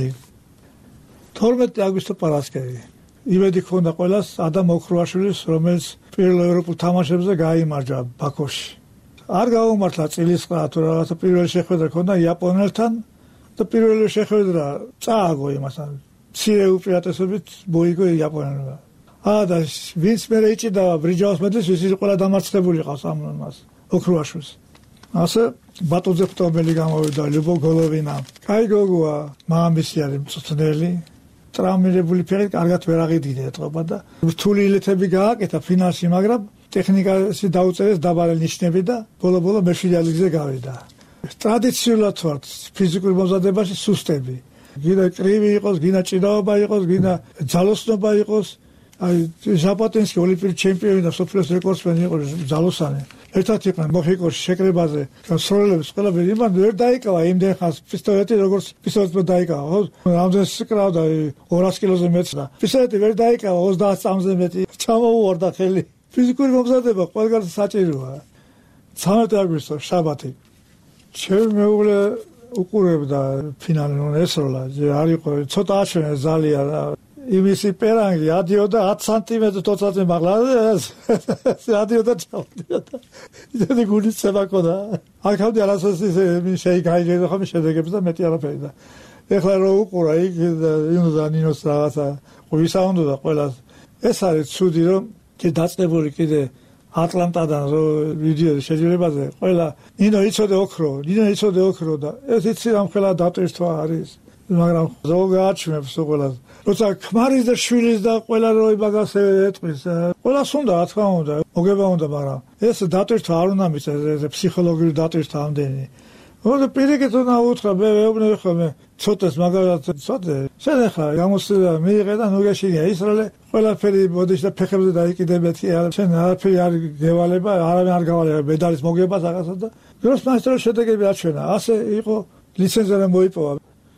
თორმეტი აგვისტო პარასკევი. იმედი ჰქონდა ყველას ადამ ოქროაშვილის, რომელიც პირველ ევროპულ თამაშებზე გაიმარჯვა ბაქოში. არ გაუმართლა წილისყრა თუ რაღაცა პირველი შეხვედრა ჰქონდა იაპონელთან და პირველი შეხვედრა წააგო იმასთან. მცირე უპირატესობით მოიგო იაპონელმა. აა და ვინც მერე იჭიდა ბრიჯაოს მედლის, ის ყველა დამარცხებული ყავს ამ მას. ოქროაშვილს. ასე ბატონზე ფტომელი გამოვიდა ლიუბო გოლოვინა. კაი გოგოა, მამისი არის მწვრთნელი. ტრამირებული ფერი კარგად ვერ აღიდგინე ეთყობა და რთული ილეთები გააკეთა ფინალში, მაგრამ ტექნიკაში დაუწერეს დაბალი ნიშნები და ბოლო-ბოლო მეშვიდე ადგილზე გავიდა. ტრადიციულად ვართ ფიზიკური მომზადებაში სუსტები. გინდა კრივი იყოს, გინდა ჭიდაობა იყოს, გინდა ძალოსნობა იყოს. აი ჟაპატინსკი ოლიმპიური ჩემპიონი და სოფლიოს რეკორდსმენი იყო ძალოსანი. ერთად იყვნენ მოხიკოში შეკრებაზე, სროლელებს ყველაფერი იმან ვერ დაიკავა იმდენ ხანს პისტოლეტი როგორც პისტოლეტმა დაიკავა, ხო? რამდენს კრავდა ორასი კილოზე მეტს და პისტოლეტი ვერ დაიკავა ოცდაათ წამზე მეტი. ჩამოუვარდა ხელი. ფიზიკური მომზადება ყველგან საჭიროა. ცამეტი აგვისტო შაბათი. ჩემი მეუღლე უყურებდა ფინალი ესროლა, არ იყო ცოტა აჩვენე ზალია და იმისი პერანგი ადიოდა ათი სანტიმეტრი თოთაზე მაღლა ადიოდა ჩავდიოდა ისეთი გულისცემა ქონდა აქამდე არასოდეს შეიგაიგე ხომ შედეგებს და მეტი არაფერი და ეხლა რო უყურა იქ იმდა ნინოს რაღაცა ვისაუნდო და ყველას ეს არის ცუდი რომ კი დაწყებული კიდე ატლანტადან რო ვიდეო შეჯიბრებაზე ყველა ნინო იცოდე ოქრო ნინო იცოდე ოქრო და ეს იცი რამ ხელა დატვირთვა არის მაგრამ ზოგაჩვენებს ყველას როცა ქმარის და შვილის და ყველა რო იმაგას ეტყვის ყველას უნდა რა თქმა უნდა მოგება უნდა მაგრამ ეს დატვირთვა არ უნდა მიწეს ეს ფსიქოლოგიური დატვირთვა ამდენი მოდი პირიქით უნდა უთხრა მე ვეუბნები ხოლმე ცოტას მაგალითად ცოტა შენ ახლა გამოსვლა მიიღე და ნუ გეშინია ისროლე ყველაფერი მოდის და ფეხებზე დაიკიდებეთი შენ არაფერი არ გევალება არავინ არ გავალება მედალის მოგებას რაღაცა და გროსმაისტერის შედეგები აჩვენა ასე იყო ლიცენზია მოიპოვა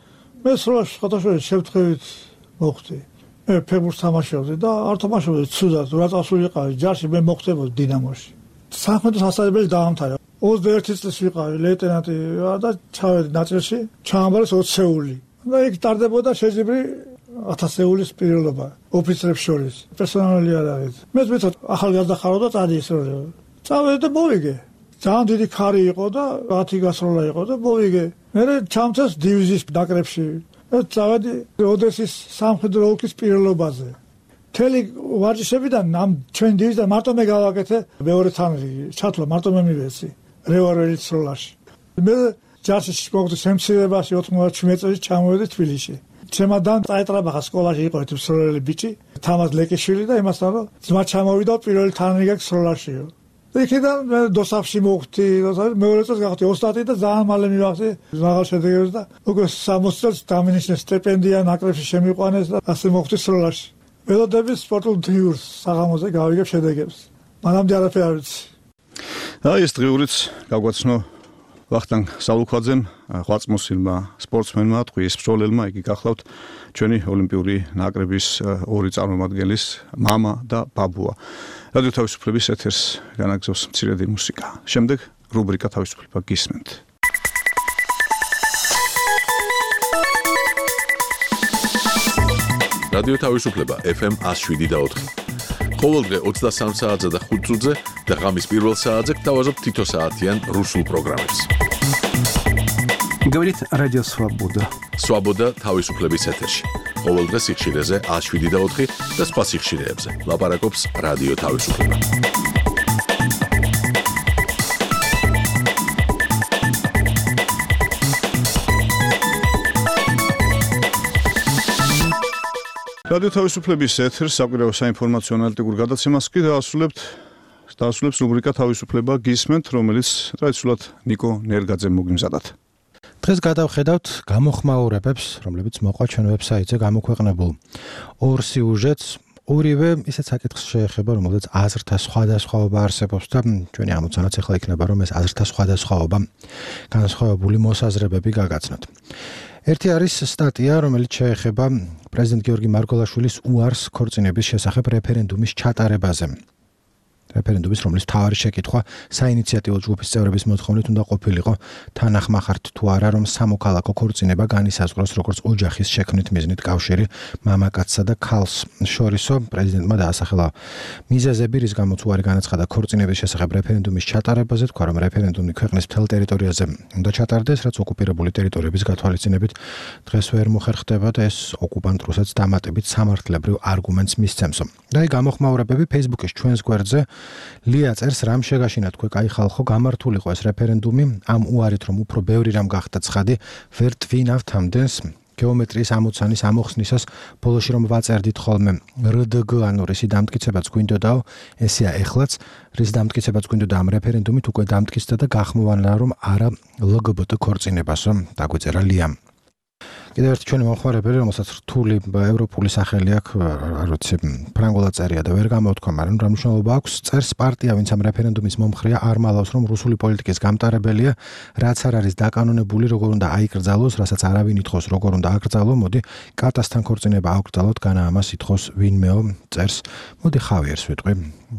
მე სულ შეხოთაშორი შევთხევით მოხდი. მე ფეხბურთს თამაშობდი და არ თამაშობდი ცუდად, რა წასულიყავი ჯარში მე მოხდებოდი დინამოში. სამხედრო სასწავლებელი დაამთავრა. ოცდაერთი წლის ვიყავი ლეიტენანტი და ჩავედი ნაწილში, ჩაამბარეს ოცეული. და იქ ტარდებოდა შეჯიბრი ათასეულის პირილობა ოფიცრებს შორის. პერსონალი არ არის. მე ვთქვით ახალგაზრდა ხარო და წადი ისროლე. წავედი და მოვიგე. ძალიან დიდი ქარი იყო და ათი გასროლა იყო და მოვიგე. მე ჩამწეს დივიზიის ნაკრებში. წავედი ოდესის სამხედრო ოლქის პირილობაზე. მთელი ვარჯიშებიდან ამ ჩვენ დივიზიიდან მარტო მე გავაკეთე მეორე თანხი, ჩათვლა მარტო მე მივეცი რევოლვერის სროლაში. მე ჯარში მოვდი შემცირებაში ოთხმოცდაშვიდ წელს ჩამოვედი თბილისში. ჩემადან წაეტრაბახა სკოლაში იყო ერთი სროლელი ბიჭი, თამაზ ლეკიშვილი და იმასთან რომ ძმა ჩამოვიდა პირველი თანხი გაქვს სროლაშიო. იქიდან მე დოსავში მოვხდი, მეორე წელს გავხდი ოსტატი და ძალიან მალე მივახდი მაღალ შედეგებს და უკვე სამოცი წელს დამინიშნეს სტიპენდია ნაკრებში შემიყვანეს და ასე მოვხდი სროლაში. ველოდები სპორტულ დღიურს საღამოზე გავიგებ შედეგებს. მანამდე არაფერი არ ვიცი. და ეს დღიურიც გაგვაცნო ვახტანგ სალუქვაძემ, ღვაწმოსილმა სპორტსმენმა, ტყუის ბრძოლელმა, იგი გახლავთ ჩვენი ოლიმპიური ნაკრების ორი წარმომადგენლის მამა და ბაბუა. რადიო თავისუფლების ეთერს განაგზავს მცირედი მუსიკა. შემდეგ რუბრიკა თავისუფლება გისმენთ. რადიო თავისუფლება ეფ ემ εκατო შვიდ და ოთხი. ყოველდღე ოცდასამ საათზე და ხუთ წუთზე და ღამის პირველ საათზე გთავაზობთ თითო საათიან რუსულ პროგრამებს. Говорит Радио Свобода. Свобода თავისუფლების ეთერში. ყოველდღე სიხშირეზე ათი შვიდ და ოთხი და სხვა სიხშირეებზე. ლაპარაკობს რადიო თავისუფლება. რადიო თავისუფლების ეთერს საკვირაო საინფორმაციო ანალიტიკურ გადაცემას კი დაასრულებთ. დაასრულებს რუბრიკა თავისუფლება გისმენთ, რომელიც ტრადიციულად ნიკო ნერგაძემ მოგიმზადათ. დღეს გადავხედავთ გამოხმაურებებს, რომლებიც მოყვა ჩვენ ვებსაიტზე გამოქვეყნებულ ორ სიუჟეტს. ორივე ისეთ საკითხს შეეხება, რომელზეც აზრთა სხვადასხვაობა არსებობს და ჩვენი ამოცანაც ახლა იქნება, რომ ეს აზრთა სხვადასხვაობა განსხვავებული მოსაზრებები გაგაცნოთ. ერთი არის სტატია, რომელიც შეეხება პრეზიდენტ გიორგი მარგოლაშვილის უარს ქორწინების შესახებ რეფერენდუმის ჩატარებაზე. რეფერენდუმის, რომლის მთავარი შეკითხვა საინიციატივო ჯგუფის წევრების მოთხოვნით უნდა ყოფილიყო, თანახმახართ თუ არა, რომ სამოქალაქო ქორწინება განისაზღვროს როგორც ოჯახის შექმნით მიზნით კავშირი მამაკაცსა და ქალს შორისო. პრეზიდენტმა დაასახელა მიზეზები, რის გამოც უარი განაცხადა ქორწინების შესახებ რეფერენდუმის ჩატარებაზე, თქვა, რომ რეფერენდუმი ქვეყნის მთელ ტერიტორიაზე უნდა ჩატარდეს, რაც ოკუპირებული ტერიტორიების გათვალისწინებით დღეს ვერ მოხერხდება და ეს ოკუპანტ რუსეთს დამატებით სამართლებრივ არგუმენტს მისცემსო. და აი გამოხმაურებები Facebook-ის ჩვენს გვერდზე ლია წერს, რამ შეგაშინა თქვენ, კაი ხალხო, გამართულიყო ეს რეფერენდუმი, ამ უარით რომ უფრო ბევრი რამ გახდა ცხადი, ვერ twinავთ ამდენს გეომეტრიის ამოცანის ამოხსნისას, ბოლოში რომ ვაწერდით ხოლმე რდგ, ანუ რისი დამტკიცებაც გვინდოდაო, ესეა ეხლაც, რის დამტკიცებაც გვინდოდა ამ რეფერენდუმით, უკვე დამტკიცდა და გახმოვანა რომ არა ლგბტ ქორწინებასო, დაგვეწერა ლიამ. კიდევ ერთი ჩვენი მომხმარებელი, რომელსაც რთული ევროპული სახელი აქვს, არ ვიცი, ფრანგულად წერია და ვერ გამოვთქვა, მაგრამ რა მნიშვნელობა აქვს, წერს პარტია, ვინც ამ რეფერენდუმის მომხრეა, არ მალავს, რომ რუსული პოლიტიკის გამტარებელია, რაც არ არის დაკანონებული, როგორ უნდა აიკრძალოს, რასაც არავინ ითხოვს, როგორ უნდა აკრძალო, მოდი კატასთან ქორწინება აუკრძალოთ, განა ამას ითხოვს ვინმეო, წერს, მოდი ხავიერს ვიტყვი.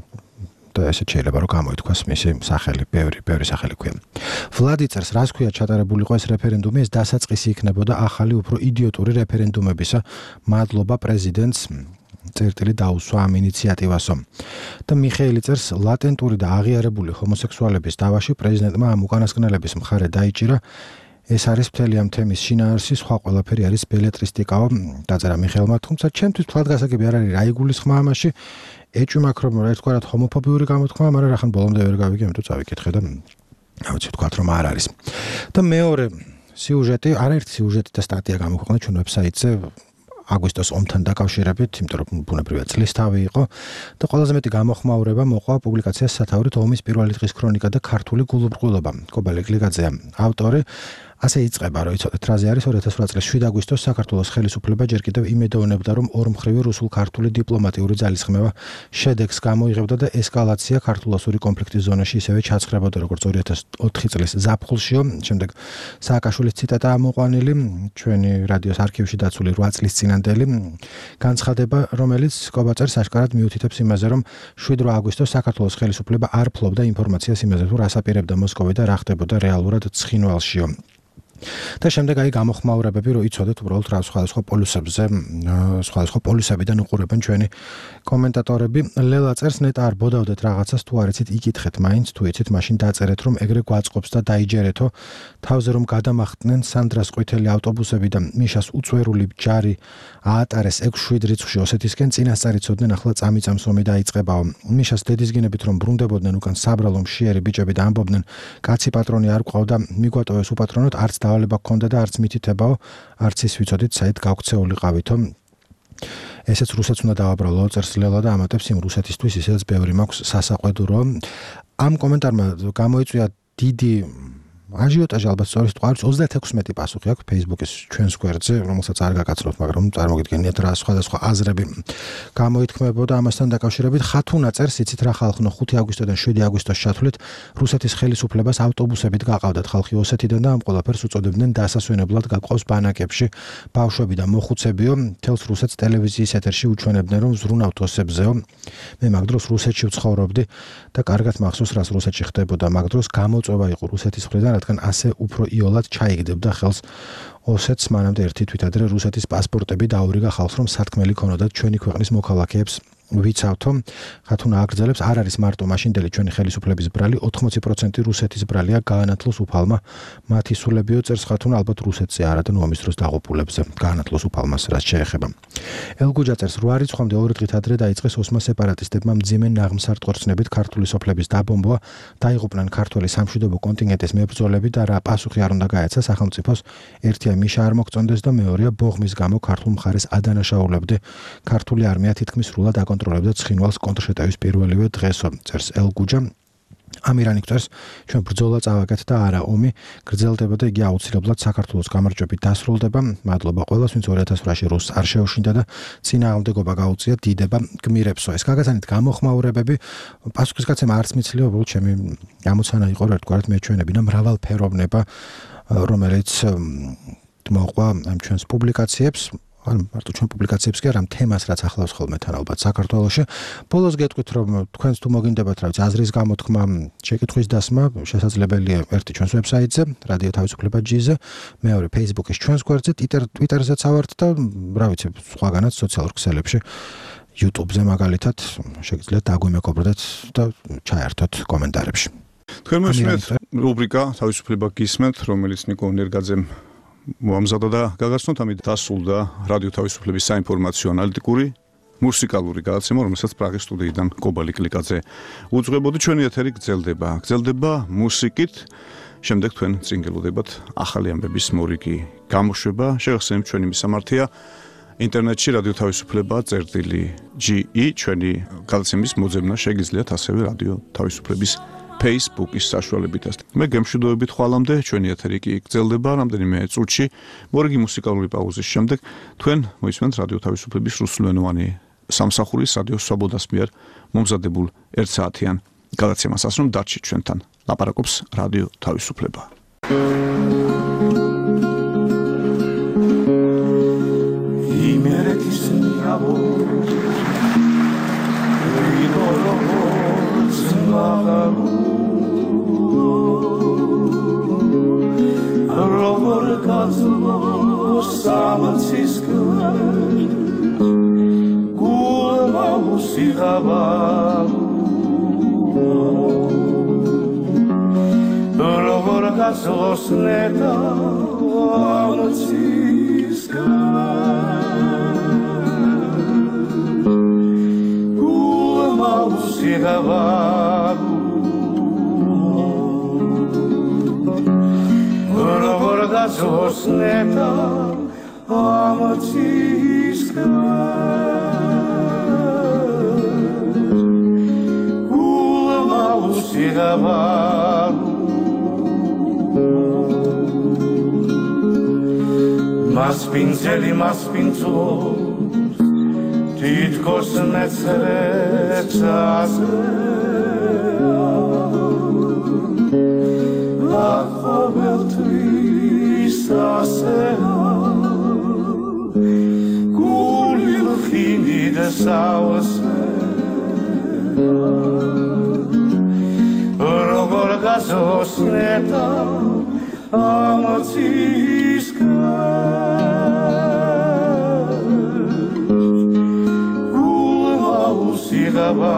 და ესე შეიძლება რომ გამოითქვას მისი სახელი, ბევრი, ბევრი სახელი ქვია. ვლადი წერს, რას ქვია ჩატარებულიყო ეს რეფერენდუმი, ეს დასაწყისი იქნებოდა ახალი უფრო იდიოტური რეფერენდუმებისა. მადლობა პრეზიდენტს, წერტილი დაუსვა ამ ინიციატივასო. და მიხეილი წერს, ლატენტური და აღიარებული ჰომოსექსუალების დავაში პრეზიდენტმა ამ უკანასკნელების მხარე დაიჭირა. ეს არის მთელი ამ თემის შინაარსი, სხვა ყველაფერი არის ბელეტრისტიკაო, დაწერა მიხეილმა, თუმცა ჩემთვის თვალგასაგები არ არის რა იგულისხმა ამაში. ეჭვმაქ რომ ერთგვარად ჰომოფობიური გამოთქმა, მაგრამ რახან ბოლომდე ვერ გავიგე, ამიტომ წავიკითხე და ავიცი ვთქვათ რომ არ არის. და მეორე სიუჟეტი, არაერთი სიუჟეტი და სტატია გამოქვეყნა ჩვენ ვებსაიტზე აგვისტოს ომთან დაკავშირებით, იმიტომ რომ ბუნებრივია წლის თავი იყო და ყველაზე მეტი გამოხმაურება მოყვა პუბლიკაციას სათაურით ომის პირველი დღის ქრონიკა და ქართული გულუბრყვილობა. კობალე გლიგაძეა ავტორი. ასე იწყება, რომ იცოდეთ, რაზე არის ორი ათას ოთხ წლის შვიდ აგვისტოს საქართველოს ხელისუფლება ჯერ კიდევ იმედოვნებდა, რომ ორმხრივი რუსულ-ქართული დიპლომატიური ძალისხმევა შედეგს გამოიღებდა და ესკალაცია ქართულ-ოსური კონფლიქტის ზონაში ისევე ჩაცხრებოდა, როგორც ორი ათას ოთხი წლის ზაფხულშიო. შემდეგ სააკაშვილის ციტატა ამოყვანილი, ჩვენი რადიოს არქივში დაცული რვა წლის წინანდელი განცხადება, რომელიც კობაწერს აშკარად მიუთითებს იმაზე, რომ შვიდ აგვისტოს საქართველოს ხელისუფლება არ ფლობდა ინფორმაციას იმაზე, თუ რას აპირებდა მოსკოვი და რა ხდებოდა რეალურად ცხინვალშიო. და შემდეგ აი გამოხმაურებები, რომ იცოდეთ უბრალოდ რა სხვადასხვა პოლუსებზე, სხვადასხვა პოლუსებიდან უყურებენ ჩვენი კომენტატორები. ლელა წერს, ნეტა არ ბოდავდეთ რაღაცას, თუ არ იცით იკითხეთ მაინც, თუ იცით, მაშინ დაწერეთ, რომ ეგრე გვაწყობს და დაიჯერეთო. თავზე რომ გადამახდნენ სანდრას ყვითელი ავტობუსები და მიშას უწვერული ჯარი აატარეს ექვს შვიდ რიცხვში ოსეთისკენ, წინასწარ იცოდნენ, ახლა წამიწამს ომი დაიწყებაო. მიშას დედისგინებით რომ ბრუნდებოდნენ უკან საბრალო მშიერი ბიჭები და ამბობდნენ, კაცი პატრონი არ ყავდა, მიგვატოვეს უპატრონოთ, არც დავალება გქონდა და არც მითითებაო, არც ის ვიცოდით, საით გავქცეულიყავითო. ესეც რუსეთს უნდა დავაბრალო, წერს ლელა და ამატებს, იმ რუსეთისთვის ისედაც ბევრი მაქვს სასაყვედურო. ამ კომენტარმა გამოიწვია დიდი აჟიოტაჟი, ალბათ სწორედ თქვა, ოცდაექვსი მეტი პასუხი აქვს Facebook-ის ჩვენს გვერდზე, რომელსაც არ გაგაცნობთ, მაგრამ წარმოგიდგენიათ რა სხვადასხვა აზრები გამოითქმებოდა ამასთან დაკავშირებით. ხათუნა წერს, იცით რა ხალხო, ხუთი აგვისტოდან შვიდი აგვისტოს ჩათვლით რუსეთის ხელისუფლებას ავტობუსებით გაყავდათ ხალხი ოსეთიდან და ამ ყველაფერს უწოდებდნენ დასასვენებლად გაყავს ბანაკებში ბავშვები და მოხუცებიო, თელს რუსეთს ტელევიზიის ეთერში უჩვენებდნენ, რომ ზრუნავთ ოსებზეო. მე მაგ დროს რუსეთში ვცხოვრობდი და კარგად მახსოვს, რას რუსეთში ხდებოდა. მაგ დროს გამოწვევა იყო რუსეთის მხრიდან, რადგან ასე უფრო იოლად ჩაიგდებდა ხელს ოსეთს. მანამდე ერთი თვით ადრე რუსეთის პასპორტები დაურიგა ხალხს, რომ სათქმელი ქონოდათ ჩვენი ქვეყნის მოქალაქეებს ვიცავთო, ხათუნა აგრძელებს, არ არის მარტო მაშინდელი ჩვენი ხელისუფლების ბრალი, ოთხმოცი პროცენტი რუსეთის ბრალია გაანათლოს უფალმა. მათი სულებიო წერს ხათუნა ალბათ რუსეთზე არადან ომის დროს დაღუპულებზე. გაანათლოს უფალმას რაც შეეხება. ელგუჯა წერს, რვა რიცხვამდე ორი დღით ადრე დაიწყეს ოსმა სეპარატისტებმა მძიმე ნაღმსარწყორცნებით ქართული სოფლების დაბომბვა, დაიღუპნენ ქართველი სამშვიდობო კონტინგენტის მებრძოლები და რა პასუხი არ უნდა გაეცა სახელმწიფოს. ერთია მიშა არ მოგწონდეს და მეორეა ბოღმის გამო ქართულ მხარეს ადანაშაულებდე. ქართული არმია თითქმის სრულად აკონტროლებდა ცხინვალს კონტრშეტევის პირველივე დღესო, წერს ელგუჯა. ამირანი წერს, ჩვენ ბრძოლა წავაგეთ და არა ომი გრძელდება და იგი აუცილებლად საქართველოს გამარჯვებით დასრულდება. მადლობა ყველას, ვინც ორი ათას ოთხში რუსს არ შეუშინდა და წინააღმდეგობა გაუწია დიდება გმირებსო. ეს გაგაცანით გამოხმაურებები, პასუხისგაცემა არც მიცლია, უბრალოდ ჩემი გამოცანა იყო ერთგვარად მეჩვენებინა მრავალფეროვნება, რომელიც მოყვა ამ ჩვენს პუბლიკაციებს. ან მარტო ჩვენ პუბლიკაციებს კი არა, ამ თემას რაც ახლავს ხოლმე თან ალბათ საქართველოში. ბოლოს გეტყვით, რომ თქვენს თუ მოგინდებათ რა ვიცი, აზრის გამოთქმა, შეკითხვის დასმა შესაძლებელია ერთი ჩვენს ვებსაიტზე, რადიო თავისუფლება ჯი-ზე, მეორე Facebook-ის ჩვენს გვერდზე, Twitter-ზეც ავართ და რა ვიცი, სხვაგანაც სოციალურ ქსელებში, YouTube-ზე მაგალითად შეგიძლიათ დაგვიმეკობრდეთ და ჩაერთოთ კომენტარებში. თქვენ მოსმენთ რუბრიკა თავისუფლება გისმენთ, რომელიც ნიკო ნერგაძემ მოამზადა და გაგაცნოთ, ამით დასრულდა რადიო თავისუფლების საინფორმაციო ანალიტიკური მუსიკალური გადაცემა, რომელსაც პრაღის სტუდიიდან კობალი კლიკაძე უძღვებოდი. ჩვენი ეთერი გრძელდება, გრძელდება მუსიკით. შემდეგ თქვენ წინ გელოდებათ ახალი ამბების მორიგი გამოშვება. შეგახსენებთ ჩვენი მისამართია ინტერნეტში რადიო თავისუფლება წერტილი ჯი-ი, ჩვენი გადაცემის მოძებნა შეგიძლიათ ასევე რადიო თავისუფლების Facebook-ის საშუალებითაც. მე გემშვიდობებით ხვალამდე, ჩვენი ეთერი კი გრძელდება რამდენიმე წუთში. მორიგი მუსიკალური პაუზის შემდეგ თქვენ მოისმენთ რადიო თავისუფლების რუსულენოვანი სამსახურის რადიო სვაბოდას მიერ მომზადებულ ერთ საათიან გადაცემას, რომ დარჩით ჩვენთან. ლაპარაკობს რადიო თავისუფლება. იმერეთის ნიავო რიდოლოს მაგალუ როგორ გაზლოს სამცის კვერს გულმა უსიღაბა როგორ გაზლოს ნეტა სამცის კვერს გულმა უსიღაბა როგორ გაზოს ნეტა ამაცის კვერს გულმა უსიღაბა მას პინძელი მას პინძლობს თითქოს მეცრეც აზრია ყოველთვის ასეა გული ლხინი და საოსეა როგორ გაზოს ნეტა ამაცის კვერს გულმა უსიღაბა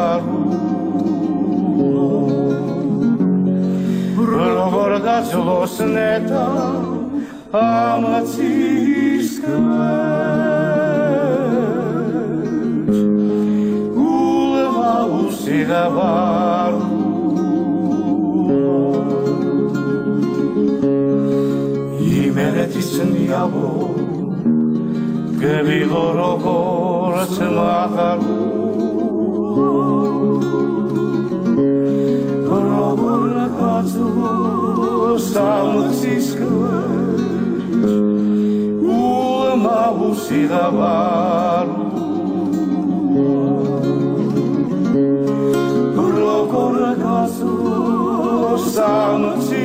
როგორ გაზლოს ნეტა ამაცის კვერს გულმა უსიღაბა იმერეთის ნიავო გევილო როგორც მაღალუ როგორ გაზლოს სამცის კვერს გულმა უსიღაბა როგორ გაზლოს სამცის